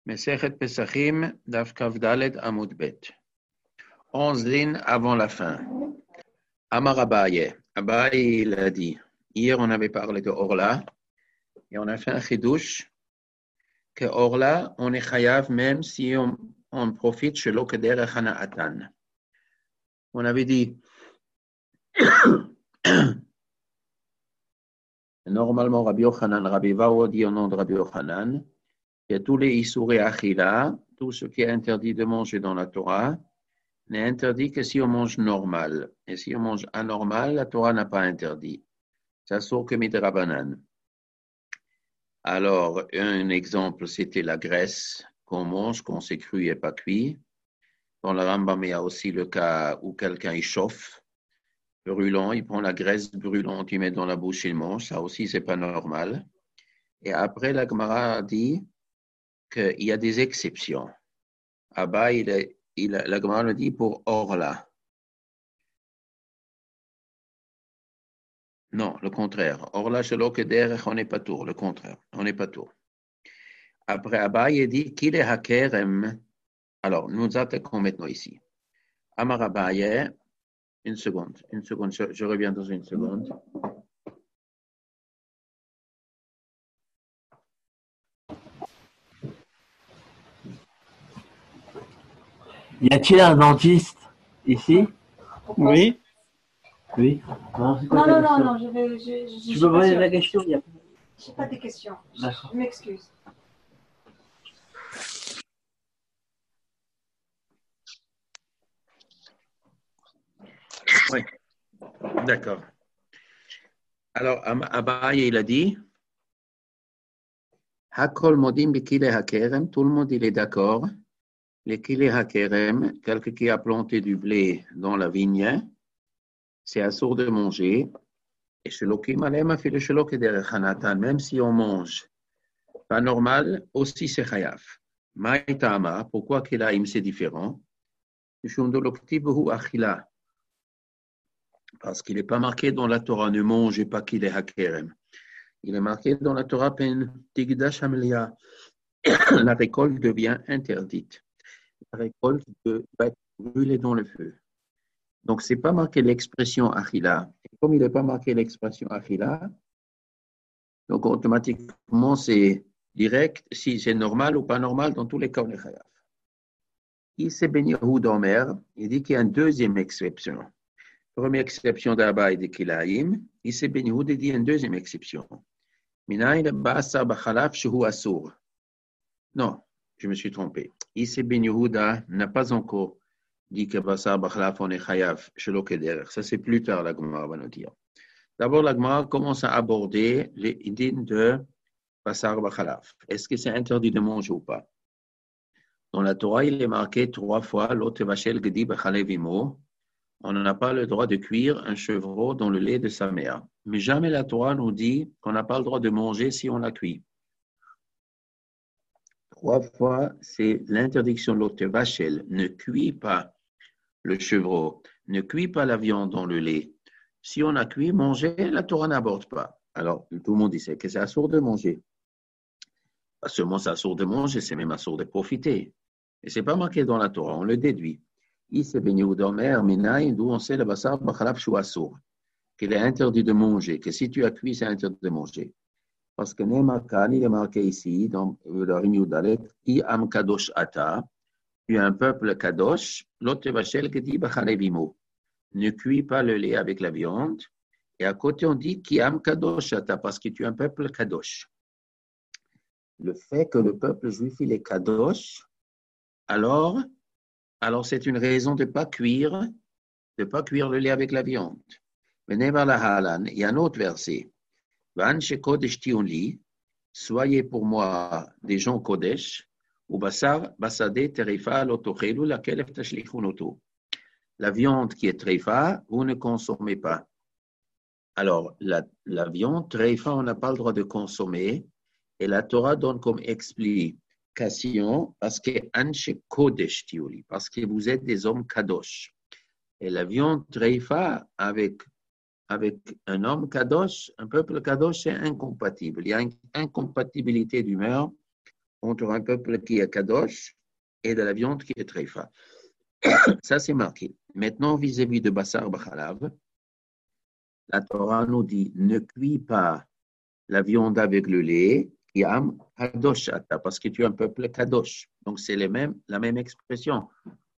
Mesechet Pesachim, Daf Kav Dalet Amud Bet. 11 lignes avant la fin. Amar Abaye. Abaye, il a dit, hier on avait parlé de Orla, et on a fait un chidouche, que Orla, on est chayav même si on profite chez l'Okeder Atan. On avait dit, normalement Rabbi Yochanan, Rabbi Vao dit au nom de Rabbi Yochanan, il y a tous les Issouré Achila, tout ce qui est interdit de manger dans la Torah, n'est interdit que si on mange normal. Et si on mange anormal, la Torah n'a pas interdit. Ça sort que midrabanan. Alors, un exemple, c'était la graisse qu'on mange, qu'on sait cru et pas cuit. Dans le Rambam, il y a aussi le cas où quelqu'un il chauffe, brûlant, il prend la graisse brûlante, il met dans la bouche, il mange. Ça aussi, c'est pas normal. Et après, la Gemara dit qu'il y a des exceptions. Abba, la Gemara le dit pour Orla. Non, le contraire. Orla, shelo kederech, on n'est pas tour. Le contraire, on n'est pas tour. Après, Abba, il dit qu'il est hakerem. Alors, nous attaquons maintenant ici. Amar Abaye, une seconde, je reviens dans une seconde. Y a-t-il un dentiste ici? Oui. Oui. Non, je Tu peux poser la question? Je n'ai pas de questions. D'accord. Je m'excuse. Oui, d'accord. Alors, Abaye, il a dit Hakol modim bikile hakerem, tout le monde il est d'accord. Les kile hakerem, quelqu'un qui a planté du blé dans la vigne, c'est assourd de manger. Et shelokim alem a fait le shelok derech hanatan, même si on mange pas normal, aussi c'est chayav. Maïtama, pourquoi kilaim c'est différent? Parce qu'il n'est pas marqué dans la Torah, ne mangez pas kile hakerem. Il est marqué dans la Torah, pen tigdash hamelia. La récolte devient interdite. La récolte va être brûlée dans le feu. Donc, ce n'est pas marqué l'expression achila. Et comme il n'est pas marqué l'expression achila, donc automatiquement, c'est direct, si c'est normal ou pas normal, dans tous les cas, on est chayav. Ici, Ben Yehoud Omer, il dit qu'il y a une deuxième exception. Première exception d'Abba et de Kilaïm. Ici, Ben Yehoud dit une deuxième exception. Minaïn ba'asar b'chalav shehu asur. Non, je me suis trompé. Ici, Ben Yehuda n'a pas encore dit que Basar Bachalaf on est chayav, shelo kederech. Ça, c'est plus tard, la Gemara va nous dire. D'abord, la Gemara commence à aborder les idées de Basar Bachalaf. Est-ce que c'est interdit de manger ou pas? Dans la Torah, il est marqué 3 fois, l'autre vachel gedi b'chalevimo. On n'a pas le droit de cuire un chevreau dans le lait de sa mère. Mais jamais la Torah nous dit qu'on n'a pas le droit de manger si on l'a cuit. 3 fois, c'est l'interdiction de l'autre vachel. Ne cuis pas le chevreau, ne cuis pas la viande dans le lait. Si on a cuit, manger, la Torah n'aborde pas. Alors, tout le monde dit que c'est assourd de manger. Pas seulement c'est assourd de manger, c'est même assourd de profiter. Et ce n'est pas marqué dans la Torah, on le déduit. Ici, Ben Yehuda Omer, Minaï, d'où on sait le basar b'chalaf shu assour, qu'il est interdit de manger, que si tu as cuit, c'est interdit de manger. Parce que Neymakan, il est marqué ici, dans le Rim Dalet, Ki am kadosh ata, tu es un peuple kadosh, l'autre vachel qui dit b'chalevimo, ne cuis pas le lait avec la viande. Et à côté, on dit Ki am kadosh ata, parce que tu es un peuple kadosh. Le fait que le peuple juif, il est kadosh, alors c'est une raison de ne pas cuire le lait avec la viande. Mais il y a un autre verset. Soyez pour moi des gens kodesh, ou basar basade terifa lotochelu laquelle tashlichunoto. La viande qui est treifa, vous ne consommez pas. Alors, la viande treifa, on n'a pas le droit de consommer, et la Torah donne comme explication parce que anche kodesh tiuli, parce que vous êtes des hommes kadosh. Et la viande treifa avec un homme kadosh, un peuple kadosh, c'est incompatible. Il y a une incompatibilité d'humeur entre un peuple qui est Kadosh et de la viande qui est Treifa. Ça, c'est marqué. Maintenant, vis-à-vis de Bassar Bachalav, la Torah nous dit ne cuis pas la viande avec le lait, Yam Kadosh Ata, parce que tu es un peuple Kadosh. Donc, c'est la même expression.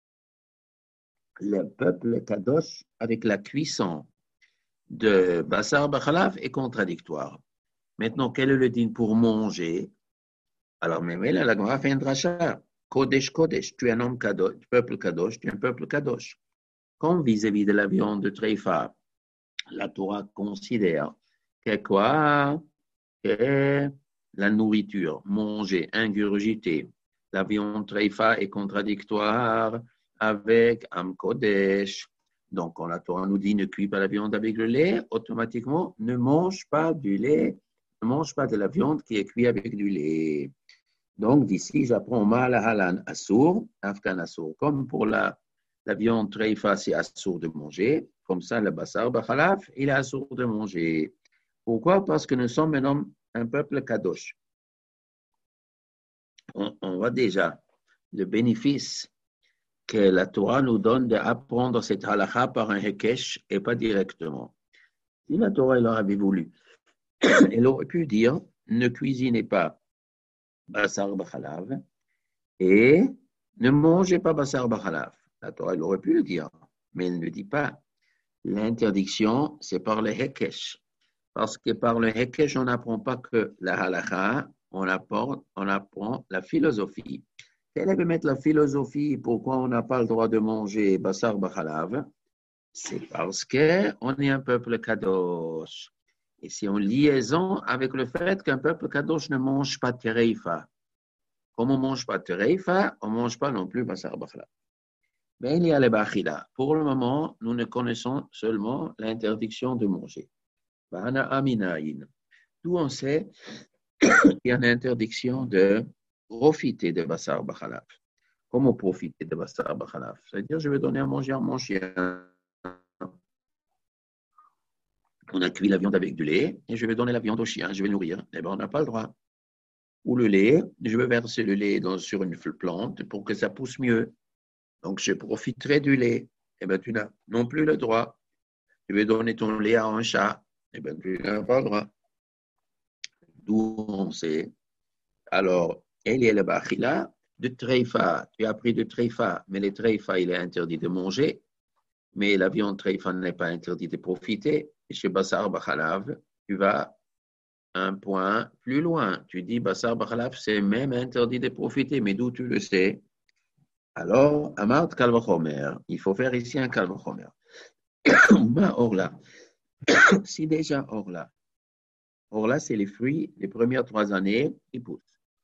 Le peuple Kadosh, avec la cuisson de Bassar Bachalav, est contradictoire. Maintenant, quel est le din pour manger? Alors, même là, la Gemara fait un dracha. Kodesh, Kodesh, tu es un homme Kadosh, peuple Kadosh, tu es un peuple Kadosh. Comme vis-à-vis de la viande de Treifa, la Torah considère que quoi? Que la nourriture, manger, ingurgiter, la viande Treifa est contradictoire avec Am Kodesh. Donc, quand la Torah nous dit ne cuis pas la viande avec le lait, automatiquement, ne mange pas du lait, ne mange pas de la viande qui est cuite avec du lait. Donc, d'ici, j'apprends mal à Halan Assour, Afghan Assour. Comme pour la viande Treifa, c'est Assour de manger. Comme ça, le Bassar Bachalaf, il est Assour de manger. Pourquoi? Parce que nous sommes un peuple Kadosh. On voit déjà le bénéfice que la Torah nous donne d'apprendre cette halakha par un Hekesh et pas directement. Si la Torah elle avait voulu, elle aurait pu dire ne cuisinez pas Bassar Bachalav et ne mangez pas Bassar Bachalav. La Torah elle aurait pu le dire, mais elle ne dit pas. L'interdiction, c'est par le Hekesh. Parce que par le Hekesh, on n'apprend pas que la halakha, on apprend la philosophie. Elle veut mettre la philosophie, pourquoi on n'a pas le droit de manger Bassar Bachalav? C'est parce qu'on est un peuple Kadosh. Et c'est en liaison avec le fait qu'un peuple Kadosh ne mange pas Tereifa. Comme on ne mange pas Tereifa, on ne mange pas non plus Bassar Bachalav. Mais il y a les Bachila. Pour le moment, nous ne connaissons seulement l'interdiction de manger. Bahana Aminaïn. D'où on sait qu'il y a une interdiction de profiter de Bassar Bachalav. Comment profiter de Bassar Bachalav? C'est-à-dire, je vais donner à manger à mon chien. On a cuit la viande avec du lait et je vais donner la viande au chien, je vais nourrir. Eh bien, on n'a pas le droit. Ou le lait, je vais verser le lait sur une plante pour que ça pousse mieux. Donc, je profiterai du lait. Eh bien, tu n'as non plus le droit. Tu veux donner ton lait à un chat. Eh bien, tu n'as pas le droit. D'où on sait. Alors, elle est le bachila de treifa. Tu as pris de treifa, mais le treifa, il est interdit de manger. Mais la viande treifa n'est pas interdite de profiter. Et chez Bassar Bachalav, tu vas un point plus loin. Tu dis Bassar Bachalav, c'est même interdit de profiter. Mais d'où tu le sais? Alors, Amart Kalvachomer, il faut faire ici un Kalvachomer. Orla. Si déjà Orla. Orla, c'est les fruits, les premières 3 années, ils poussent.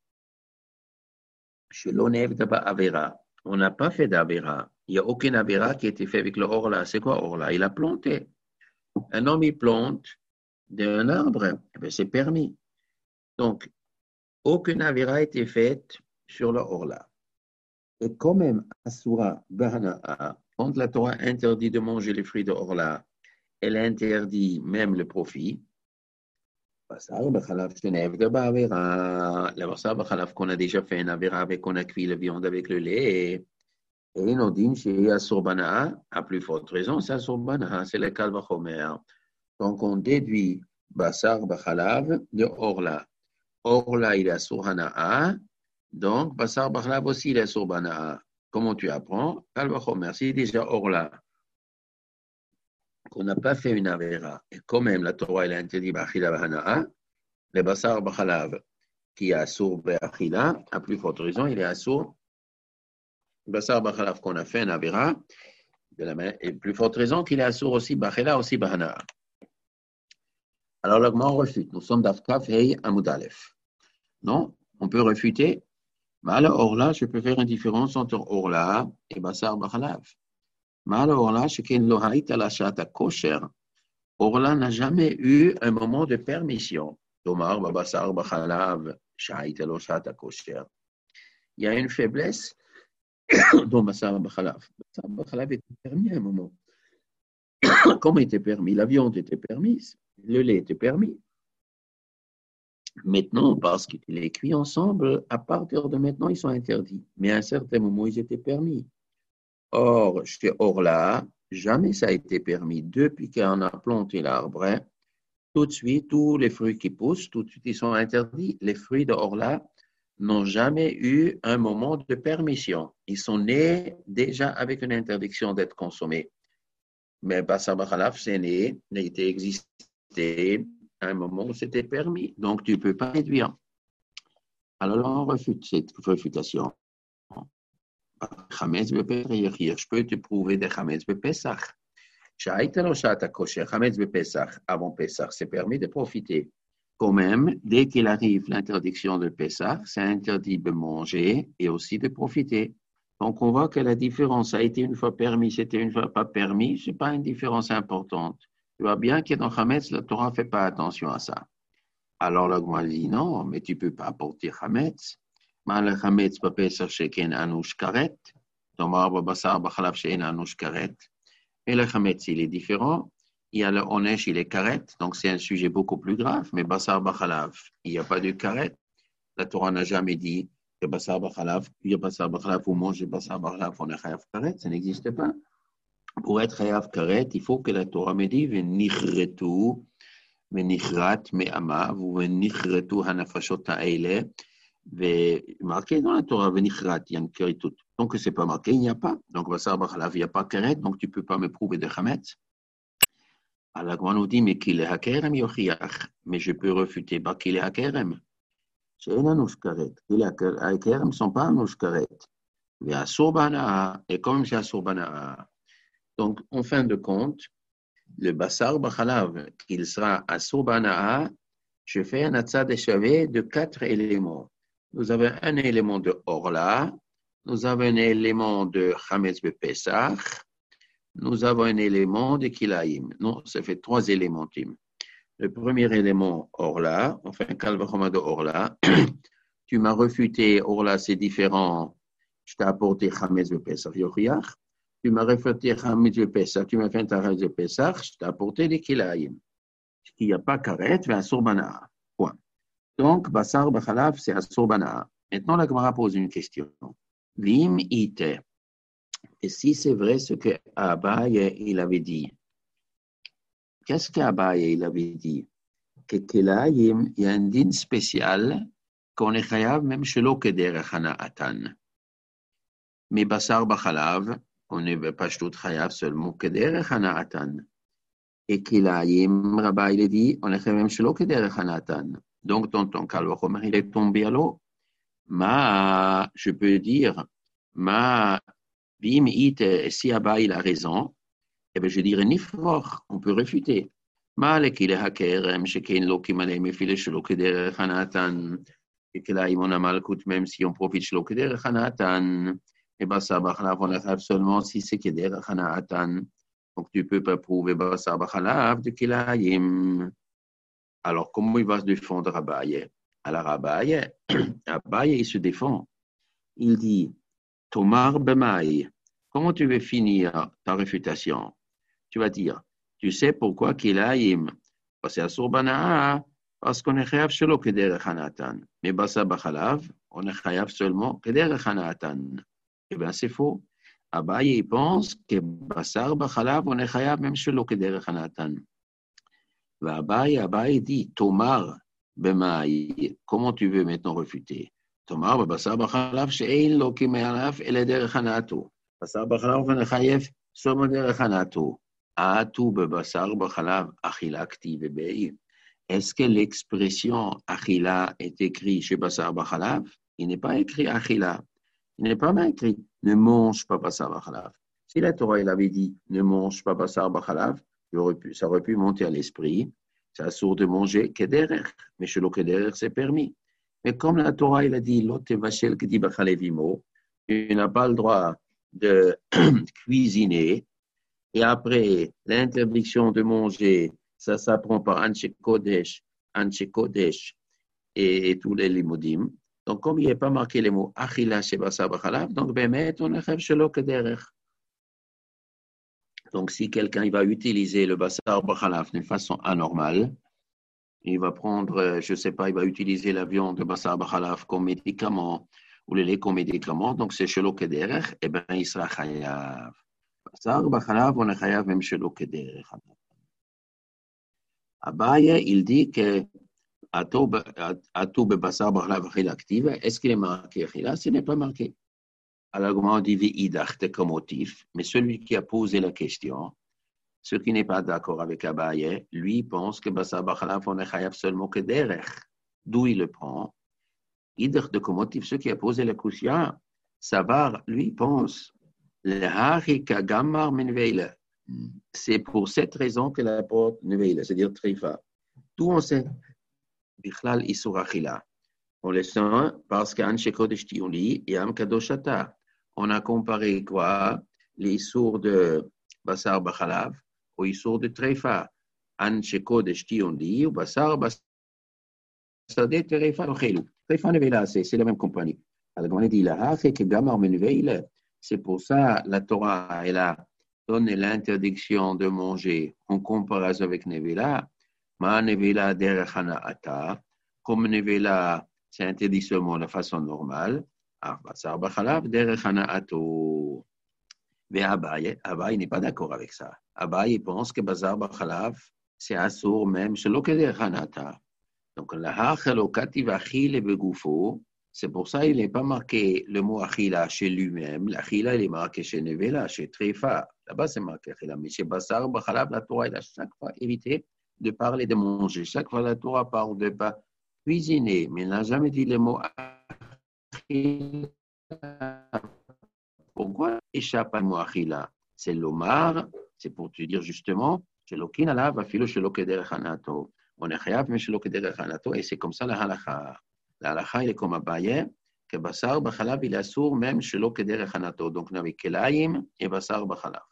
Chez l'Onev de Avera, on n'a pas fait d'Avera. Il n'y a aucune Avera qui a été faite avec le Orla. C'est quoi Orla? Il a planté. Un homme, il plante d'un arbre, eh c'est permis. Donc, aucune Avera a été faite sur le Orla. Et quand même, Asura Bahana'a, quand la Torah interdit de manger les fruits de Orla, elle interdit même le profit. Bassar Bachalav, c'est une Avera. La Bassar Bachalav qu'on a déjà fait une Avera avec, qu'on a cuit la viande avec le lait. Et Nodin, chez Asur Bana'a, à plus forte raison, c'est Asur Bana'a, c'est le Kalvachomer. Donc, on déduit Bassar Bachalav de Orla. Orla, il est Asur Hana'a. Donc, Bassar Bachalav aussi, il est Asur Bana'a. Comment tu apprends? Kalvachomer, c'est déjà Orla. Qu'on n'a pas fait une Avera. Et quand même, la Torah, elle a interdit Bachila Bahana'a. Le Bassar Bachalav, qui est Asur Bachila, à plus forte raison, il est Asur. Bassar Bachalav, qu'on a fait une Avera, de la même, et plus forte raison qu'il est Asur aussi Bachila, aussi Bahana'a. Alors, là, on refute. Nous sommes d'Afkaf Hei Amoudalef. Non, on peut refuter. Mais alors, Orla, je peux faire une différence entre Orla et Bassar Bachalav. Mais alors, Orla, ce qui est l'Ohaït à la chata kosher, Orla n'a jamais eu un moment de permission. Tomar, Bassar Bachalav, Shahit à la chata kosher. Il y a une faiblesse dans Bassar Bachalav. Bassar Bachalav était permis à un moment. Comment était permis? La viande était permise, le lait était permis. Maintenant, parce que les cuits ensemble, à partir de maintenant, ils sont interdits. Mais à un certain moment, ils étaient permis. Or, chez Orla, jamais ça a été permis. Depuis qu'on a planté l'arbre, hein, tout de suite, tous les fruits qui poussent, tout de suite, ils sont interdits. Les fruits de Orla n'ont jamais eu un moment de permission. Ils sont nés déjà avec une interdiction d'être consommés. Mais Bassar Bakhalaf, c'est né, n'a été existé à un moment où c'était permis. Donc, tu ne peux pas réduire. Alors, on refute cette réfutation. Je peux te prouver des Chametz Bepessach. Chametz Bepessach, avant Pessach, c'est permis de profiter. Quand même, dès qu'il arrive l'interdiction de Pessach, c'est interdit de manger et aussi de profiter. Donc, on voit que la différence a été une fois permis, c'était une fois pas permis, ce n'est pas une différence importante. Tu vois bien que dans Chametz, la Torah ne fait pas attention à ça. Alors, l'Agma dit non, mais tu ne peux pas apporter Chametz. Le Chametz peut Pessach sheken anouch karet. Tomar babasar bachalaf she'en anouch karet. Et le Chametz, il est différent. Il y a le Onesh, il est karet, donc c'est un sujet beaucoup plus grave. Mais Bassar Bachalav, il n'y a pas de karet. La Torah n'a jamais dit que Bassar Bachalav, vous mangez Bassar Bachalav, on est chayav karet, ça n'existe pas. Pour être chayav karet, il faut que la Torah me dise venichretu, venichrat me'ama, ou venichretu hanafashot ha'ele, marqué dans la Torah venichrat, il y a une karitut. Donc c'est pas marqué, il n'y a pas. Donc Bassar Bachalav, il n'y a pas karet, donc tu ne peux pas me prouver de chametz. Alors, on nous dit, mais qu'il est hakerem yochiach, mais je peux refuter, bah, qu'il est hakerem. C'est un anouchkaret. Qu'il est hakerem ne sont pas anouchkaret. Mais à Sorbana, et comme c'est à Sorbana. Donc, en fin de compte, le Bassar Bachalav, qu'il sera à Sorbana, je fais un atzad échavé de 4 éléments. Nous avons un élément de Orla, nous avons un élément de Chametz Bepessach, nous avons un élément de Kilaïm. Non, ça fait 3 éléments, Tim. Le premier élément, Orla, enfin, Kalvachoma de Orla. Tu m'as refuté, Orla, c'est différent. Je t'ai apporté Chametz Bepessach Yochiach. Tu m'as refuté Chametz Bepessach. Tu m'as fait un Chametz Bepessach. Je t'ai apporté les Kilaïm. Il n'y a pas Karet, mais Asur Bana'a. Point. Donc, Bassar Bachalav, c'est Asur Bana'a. Maintenant, la Gemara pose une question. Lim ite. Et si c'est vrai ce que Abaye il avait dit, qu'est-ce qu'Abaye il avait dit? Que Kilaïm, il y a un din spécial qu'on est chayav même chez l'Okederech Hana'atan. Mais Bassar Bachalav, on n'est pas tout chayav seulement Kederech Hana'atan. Et Kilaïm, Rabba il a dit, on est chayav même chez l'Okederech Hana'atan. Donc, dans ton cas, le Chomer, il est tombé à l'eau. Je peux dire, Bim it, si Abba il a raison, eh bien je dirais nifroch, on peut réfuter. Malek il est hakerem, shekein lo kimalei mefile shelo kederech hanatan, et que là, on a mal coûte même si on profite shelo kederech hanatan, et basa bachalav, on a seulement si c'est kederech hanatan. Donc tu ne peux pas prouver basa bachalav de kilaïm. Alors comment il va se défendre Abaye? Alors Abaye, il se défend. Il dit, Tomar Bemaï, comment tu veux finir ta réfutation? Tu vas dire, tu sais pourquoi Kilaïm? Parce que Sorbana, parce qu'on est chayav seulement que derech hanatan. Mais Bassa Bachalav, on est chayav seulement que derech hanatan. Eh bien, c'est faux. Abaye, il pense que Bassar Bachalav, on est chayav même seulement que derech hanatan. Abaye dit, Tomar Bemaï, comment tu veux maintenant refuter? Tomar Bassar Bachalav, she'ein lo kime'alaf ele derech hanato. Bassar Bachalav, on est chayav seulement derech hanato. Atou bebassar bachalav achila ktiv bei. Est-ce que l'expression achila est écrite chez bassar bachalav? Il n'est pas écrit achila. Il n'est pas même écrit ne mange pas bassar bachalav. Si la Torah il avait dit ne mange pas bassar bachalav, ça aurait pu monter à l'esprit. C'est assourd de manger kederer. Mais chez le kederer, c'est permis. Mais comme la Torah il a dit l'ote vachel kedi bachalevimo, tu n'as pas le droit de cuisiner. Et après, l'interdiction de manger, ça s'apprend par Anshe Kodesh et tous les limodim. Donc, comme il n'y a pas marqué les mots Achila Shebasa Bachalav, donc, Bemet, on a Shelo Kederech. Donc, si quelqu'un va utiliser le Basar Bachalav d'une façon anormale, il va prendre, je ne sais pas, il va utiliser la viande de Basar Bachalaf comme médicament ou le lait comme médicament, donc c'est Shelo Kederech, eh bien, il sera Chayav. Basar Bachalaf, on est Chayav même Shelo Kederech. Abaye, il dit que Atou Basar Bachalaf active, est-ce qu'il est marqué Chila? Ce n'est pas marqué. Alors, on dit Vidach comme motif, mais celui qui a posé la question, ce qui n'est pas d'accord avec Abaye, lui pense que Basar Bachalaf, on est Chayav seulement que Derech. D'où il le prend? Idach de Komotiv, ceux qui a posé la question, Savar, lui, pense, c'est pour cette raison que la porte Neveila, c'est-à-dire Trifa. D'où on sait, Bichlal Isur Achila. On le sent parce qu'An Shekodesh Tiuli et Am Kadoshata. On a comparé quoi? Les Isur de Basar Bachalav aux Isur de Trifa. An Shekodesh Tiuli ou Basar Basadeh Trifa Ochelu. C'est la même compagnie. Alors, on a dit, c'est pour ça la Torah, elle a donné l'interdiction de manger en comparaison avec Nevela. Ma Nevela derechana ata. Comme Nevela, c'est interdit seulement de façon normale. Basar bachalav derechana ato. Mais Abaye n'est pas d'accord avec ça. Abaye pense que Basar bachalav, c'est assour même, c'est l'ok derechana ata. Donc, c'est pour ça qu'il n'est pas marqué le mot achila chez lui-même. L'achila, il est marqué chez Nevela, chez Treifa. Là-bas, c'est marqué achila. Mais chez Basar, Bachalab, la Torah, il a chaque fois évité de parler de manger. Chaque fois, la Torah parle de pas cuisiner. Mais il n'a jamais dit le mot achila. Pourquoi échappe à mot achila? C'est l'omar, c'est pour te dire justement, chez l'okinala, va filo chez l'okederechanato. On est chayav, mais chez l'okederechanato, et c'est comme ça la halakha. La halakha, il est comme Abaye, que basar bachalav, il est assourd même chez l'okederechanato. Donc, on avait kelaim et basar bachalav.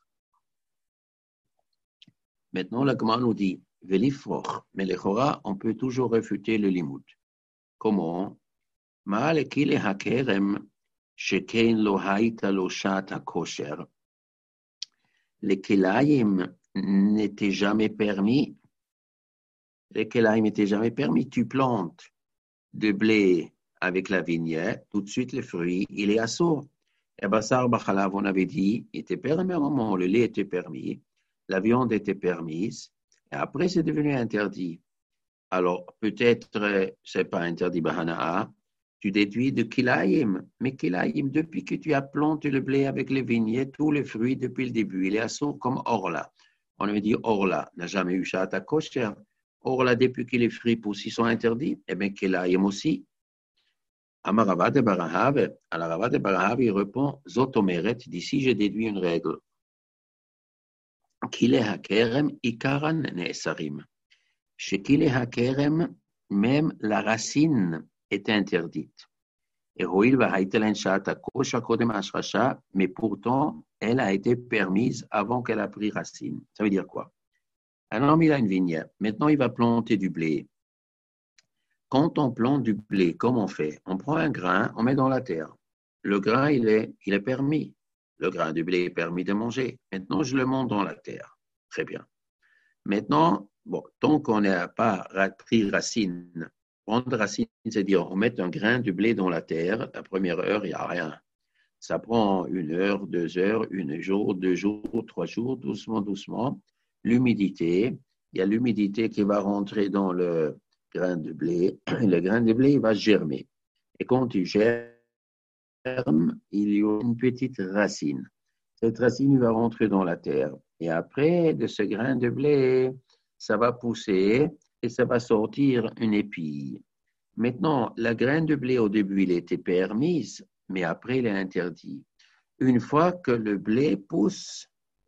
Maintenant, la Gemara nous dit, velifroch, mais les chora, on peut toujours réfuter le limoud. Comment? Ma'al kile hakerem, sheken lo haïta lo shat kosher. Les kelaim n'étaient jamais permis. Les kelaim n'étaient jamais permis. Tu plantes de blé avec la vignette, tout de suite le fruit, il est assourd. Et basar bachalav, on avait dit, il était permis à un moment, le lait était permis, la viande était permise, et après c'est devenu interdit. Alors peut-être, c'est pas interdit bahana'a, tu déduis de kilaïm, mais kilaïm, depuis que tu as planté le blé avec les vignettes, tous les fruits depuis le début, il est assourd comme orla. On avait dit orla n'a jamais eu shata kosher. Orla, depuis que les fruits poussent, ils sont interdits, eh bien kilaïm aussi. Amaravad de Barahav, à la Ravad de Barahav, il répond Zotomeret, d'ici je déduis une règle. Kile hakerem ikaran nesarim. Chez Kile hakerem, même la racine est interdite. Et Roil va haitelen shata kosha kodem ashrasha, mais pourtant, elle a été permise avant qu'elle a pris racine. Ça veut dire quoi? Un homme, il a une vignette. Maintenant, il va planter du blé. Quand on plante du blé, comment on fait? On prend un grain, on met dans la terre. Le grain, il est permis. Le grain de blé est permis de manger. Maintenant, je le monte dans la terre. Très bien. Maintenant, tant qu'on n'a pas pris racine, prendre racine, c'est-à-dire on met un grain de blé dans la terre, la première heure, il n'y a rien. Ça prend 1 heure, 2 heures, 1 jour, 2 jours, 3 jours, doucement, doucement. L'humidité, il y a l'humidité qui va rentrer dans le grain de blé, le grain de blé il va germer. Et quand il germe, il y a une petite racine. Cette racine va rentrer dans la terre. Et après, de ce grain de blé, ça va pousser et ça va sortir une épille. Maintenant, la graine de blé, au début, il était permise, mais après, il est interdit. Une fois que le blé pousse,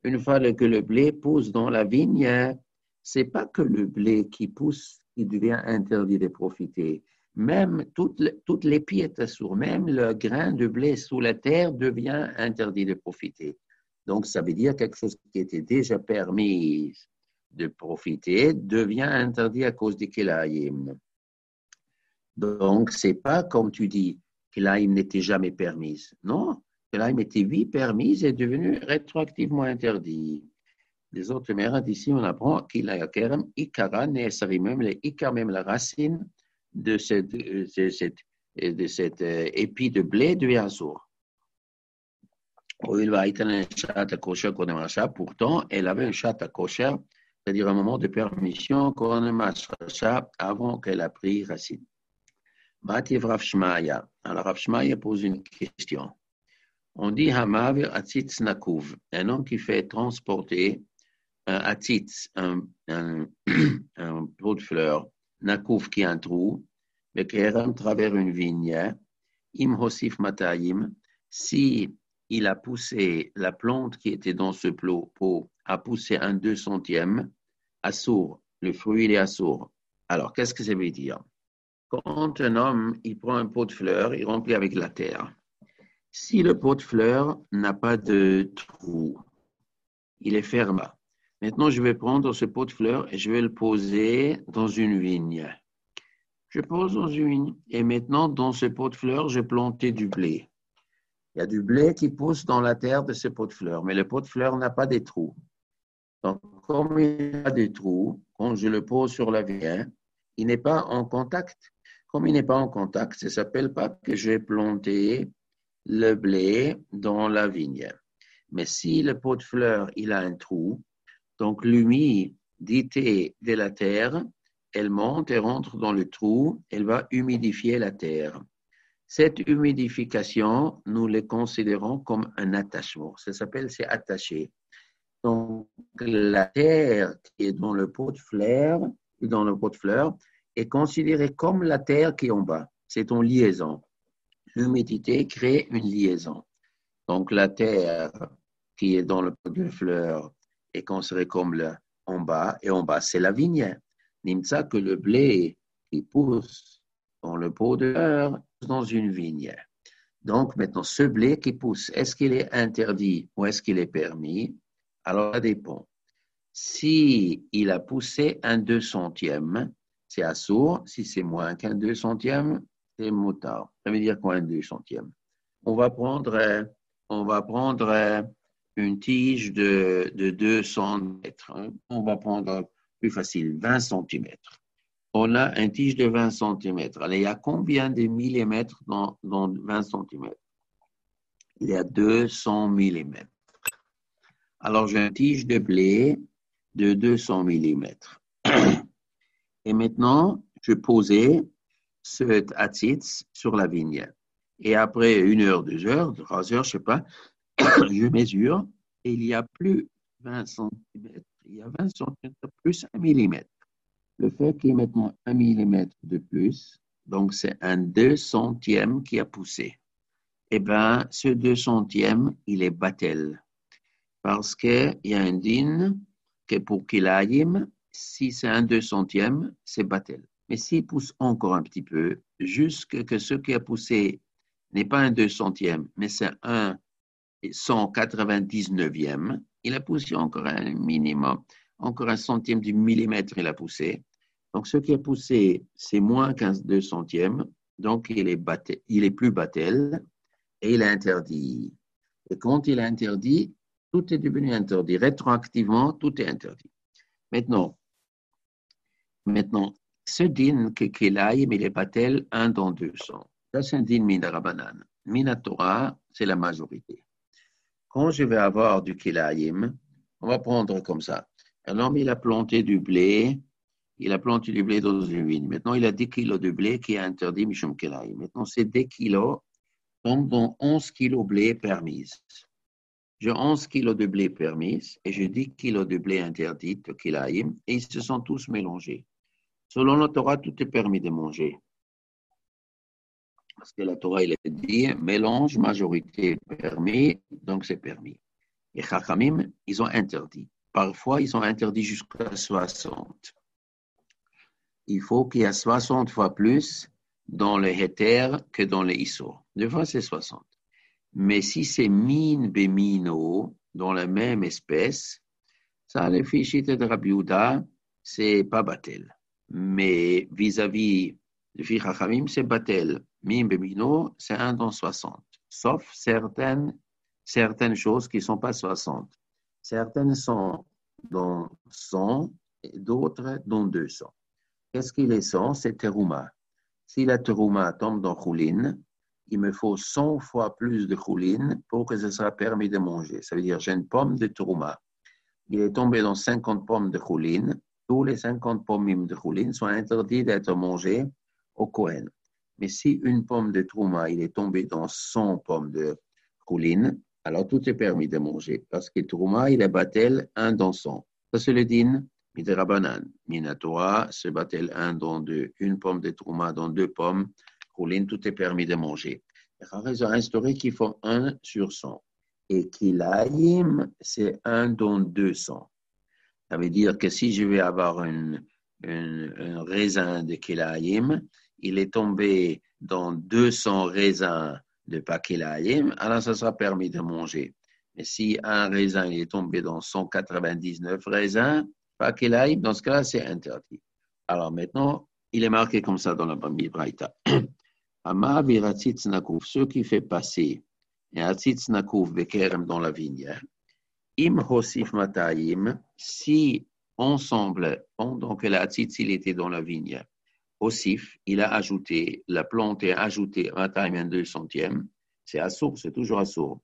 dans la vigne, c'est pas que le blé qui pousse qui devient interdit de profiter. Même toute l'épi est assourd, même le grain de blé sous la terre devient interdit de profiter. Donc, ça veut dire quelque chose qui était déjà permis de profiter devient interdit à cause des kilaïm. Donc, c'est pas comme tu dis, kilaïm n'était jamais permise. Non, kilaïm était permise et devenu rétroactivement interdit. des autres mères, ici on apprend qu'il a kerem, ikara, neesari, même les ikar, même la racine de cet épi de blé devient assour. Pourtant, elle avait un chat à kosher, c'est-à-dire un moment de permission avant qu'elle a pris racine. Mativ Rav Shmaya. Alors Rav Shmaya pose une question. On dit Hamavir Atzitz Nakouv, un homme qui fait transporter un Atzitz, un pot de fleurs, Nakouv qui a un trou, mais qui est à travers une vigne, Im Hosif Matayim, si il a poussé la plante qui était dans ce pot, a poussé un 200e, assour, le fruit il est assour. Alors qu'est-ce que ça veut dire? Quand un homme il prend un pot de fleurs, il remplit avec la terre. Si le pot de fleurs n'a pas de trou, il est ferme. Maintenant, je vais prendre ce pot de fleurs et je vais le poser dans une vigne. Je pose dans une vigne. Et maintenant, dans ce pot de fleurs, j'ai planté du blé. Il y a du blé qui pousse dans la terre de ce pot de fleurs, mais le pot de fleurs n'a pas de trous. Donc, comme il n'a pas de trous, quand je le pose sur la vigne, il n'est pas en contact. Comme il n'est pas en contact, ça ne s'appelle pas que j'ai planté le blé dans la vigne. Mais si le pot de fleurs il a un trou, donc l'humidité de la terre, elle monte et rentre dans le trou, elle va humidifier la terre. Cette humidification, nous le considérons comme un attachement. Ça s'appelle, c'est attaché. Donc, la terre qui est dans le pot de fleurs, est considérée comme la terre qui est en bas. C'est en liaison. L'humidité crée une liaison. Donc, la terre qui est dans le pot de fleurs est considérée comme en bas, et en bas, c'est la vigne. Nimsa que le blé qui pousse dans le pot de fleurs, dans une vigne. Donc, maintenant, ce blé qui pousse, est-ce qu'il est interdit ou est-ce qu'il est permis? Alors, ça dépend. Si il a poussé un 200e, c'est assour. Si c'est moins qu'un 200e, c'est moutard. Ça veut dire quoi un 200e? On va prendre une tige de 200 mètres. On va prendre plus facile, 20 cm. On a une tige de 20 cm. Alors, il y a combien de millimètres dans 20 cm? Il y a 200 mm. Alors, j'ai une tige de blé de 200 mm. Et maintenant, je posais cet atzitz sur la vigne. Et après 1 heure, 2 heures, 3 heures, je ne sais pas, je mesure et il y a plus 20 cm. Il y a 20 cm plus 1 mm. Le fait qu'il y ait maintenant 1 mm de plus, donc c'est un 200e qui a poussé. Eh bien, ce 200e, il est batel. Parce qu'il y a un din que pour Kilayim, si c'est un 200e, c'est batel. Mais s'il pousse encore un petit peu, jusqu'à que ce qui a poussé n'est pas un 200e, mais c'est un 199e, il a poussé encore un minimum, encore 1 centième du millimètre, il a poussé. Donc, ce qui a poussé, c'est moins qu'un 200e, donc il est plus batel et il est interdit. Et quand il est interdit, tout est devenu interdit. Rétroactivement, tout est interdit. Maintenant, ce din que Kilayim, il est batel 1 dans 200. Ça, c'est un din min Rabanan. Min Torah, c'est la majorité. Quand je vais avoir du Kilayim, on va prendre comme ça. Un homme, il a planté du blé, dans une vigne. Maintenant, il a 10 kilos de blé qui est interdit, Mishum Kilayim. Maintenant, ces 10 kilos tombent dans 11 kilos de blé permises. J'ai 11 kilos de blé permises et j'ai 10 kilos de blé interdit, de Kilayim, et ils se sont tous mélangés. Selon la Torah, tout est permis de manger. Parce que la Torah, il a dit, mélange, majorité permis, donc c'est permis. Et Chachamim, ils ont interdit. Parfois, ils ont interdit jusqu'à 60. Il faut qu'il y ait 60 fois plus dans le Heter que dans le Issur. Des fois, c'est 60. Mais si c'est min bemino, dans la même espèce, ça, les fichiers de Rabbi Yehuda, c'est pas batel. Mais vis-à-vis de Fi Chachamim, c'est batel. Min bemino, c'est 1 dans 60. Sauf certaines choses qui ne sont pas 60. Certaines sont dont 100 et d'autres dont 200. Qu'est-ce qu'il est 100? C'est terouma. Si la terouma tombe dans choulin, il me faut 100 fois plus de choulin pour que ce soit permis de manger. Ça veut dire, j'ai une pomme de terouma. Il est tombé dans 50 pommes de choulin. Tous les 50 pommes de choulin sont interdits d'être mangées au Kohen. Mais si une pomme de terouma, il est tombé dans 100 pommes de choulin, alors tout est permis de manger. Parce que terouma, il est battel un dans 100. Ça, c'est le din. Midirabanan, Minatora, se battel un dans deux, une pomme de terouma dans deux pommes, choulin, tout est permis de manger. Ils ont instauré qu'il faut 1 sur 100. Et kilaïm, c'est 1 dans 200. Ça veut dire que si je vais avoir un raisin de kilaïm, il est tombé dans 200 raisins de pas kilaïm, alors ça sera permis de manger. Mais si un raisin il est tombé dans 199 raisins, pas kilaïm, dans ce cas-là, c'est interdit. Alors maintenant, il est marqué comme ça dans la Bambi Braïta. Ama viratzitz nakouf, ce qui fait passer et atzitz nakouf bekerem dans la vigne. Im hosif matayim, si ensemble, pendant que l'atzitz il était dans la vigne, hosif, il a ajouté, la plante a ajouté matayim un 200e, c'est assour, c'est toujours assour.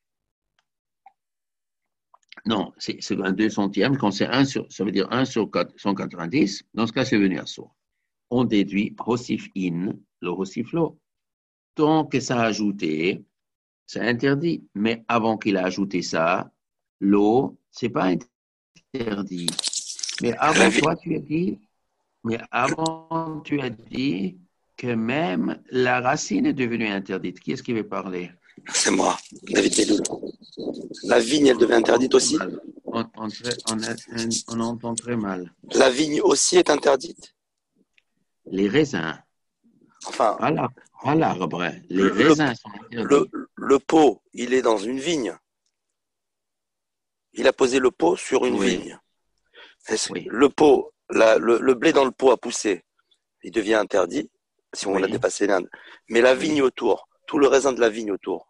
Non, c'est un 200e, quand c'est 1 sur, ça veut dire 1 sur 190, dans ce cas, c'est venu assour. On déduit hosif in, le hosif lo. Tant que ça a ajouté, c'est interdit. Mais avant qu'il a ajouté ça, l'eau, c'est pas interdit. Mais avant toi, tu as dit que même la racine est devenue interdite. Qui est-ce qui veut parler? C'est moi, David Bedoul. La vigne, elle devient interdite aussi? On entend très mal. La vigne aussi est interdite? Les raisins. Enfin, pas l'arbre. Les raisins sont interdits. Le pot, il est dans une vigne. Il a posé le pot sur une vigne. Oui. Le pot, le blé dans le pot a poussé. Il devient interdit si on a dépassé l'Inde. Mais la vigne autour, tout le raisin de la vigne autour.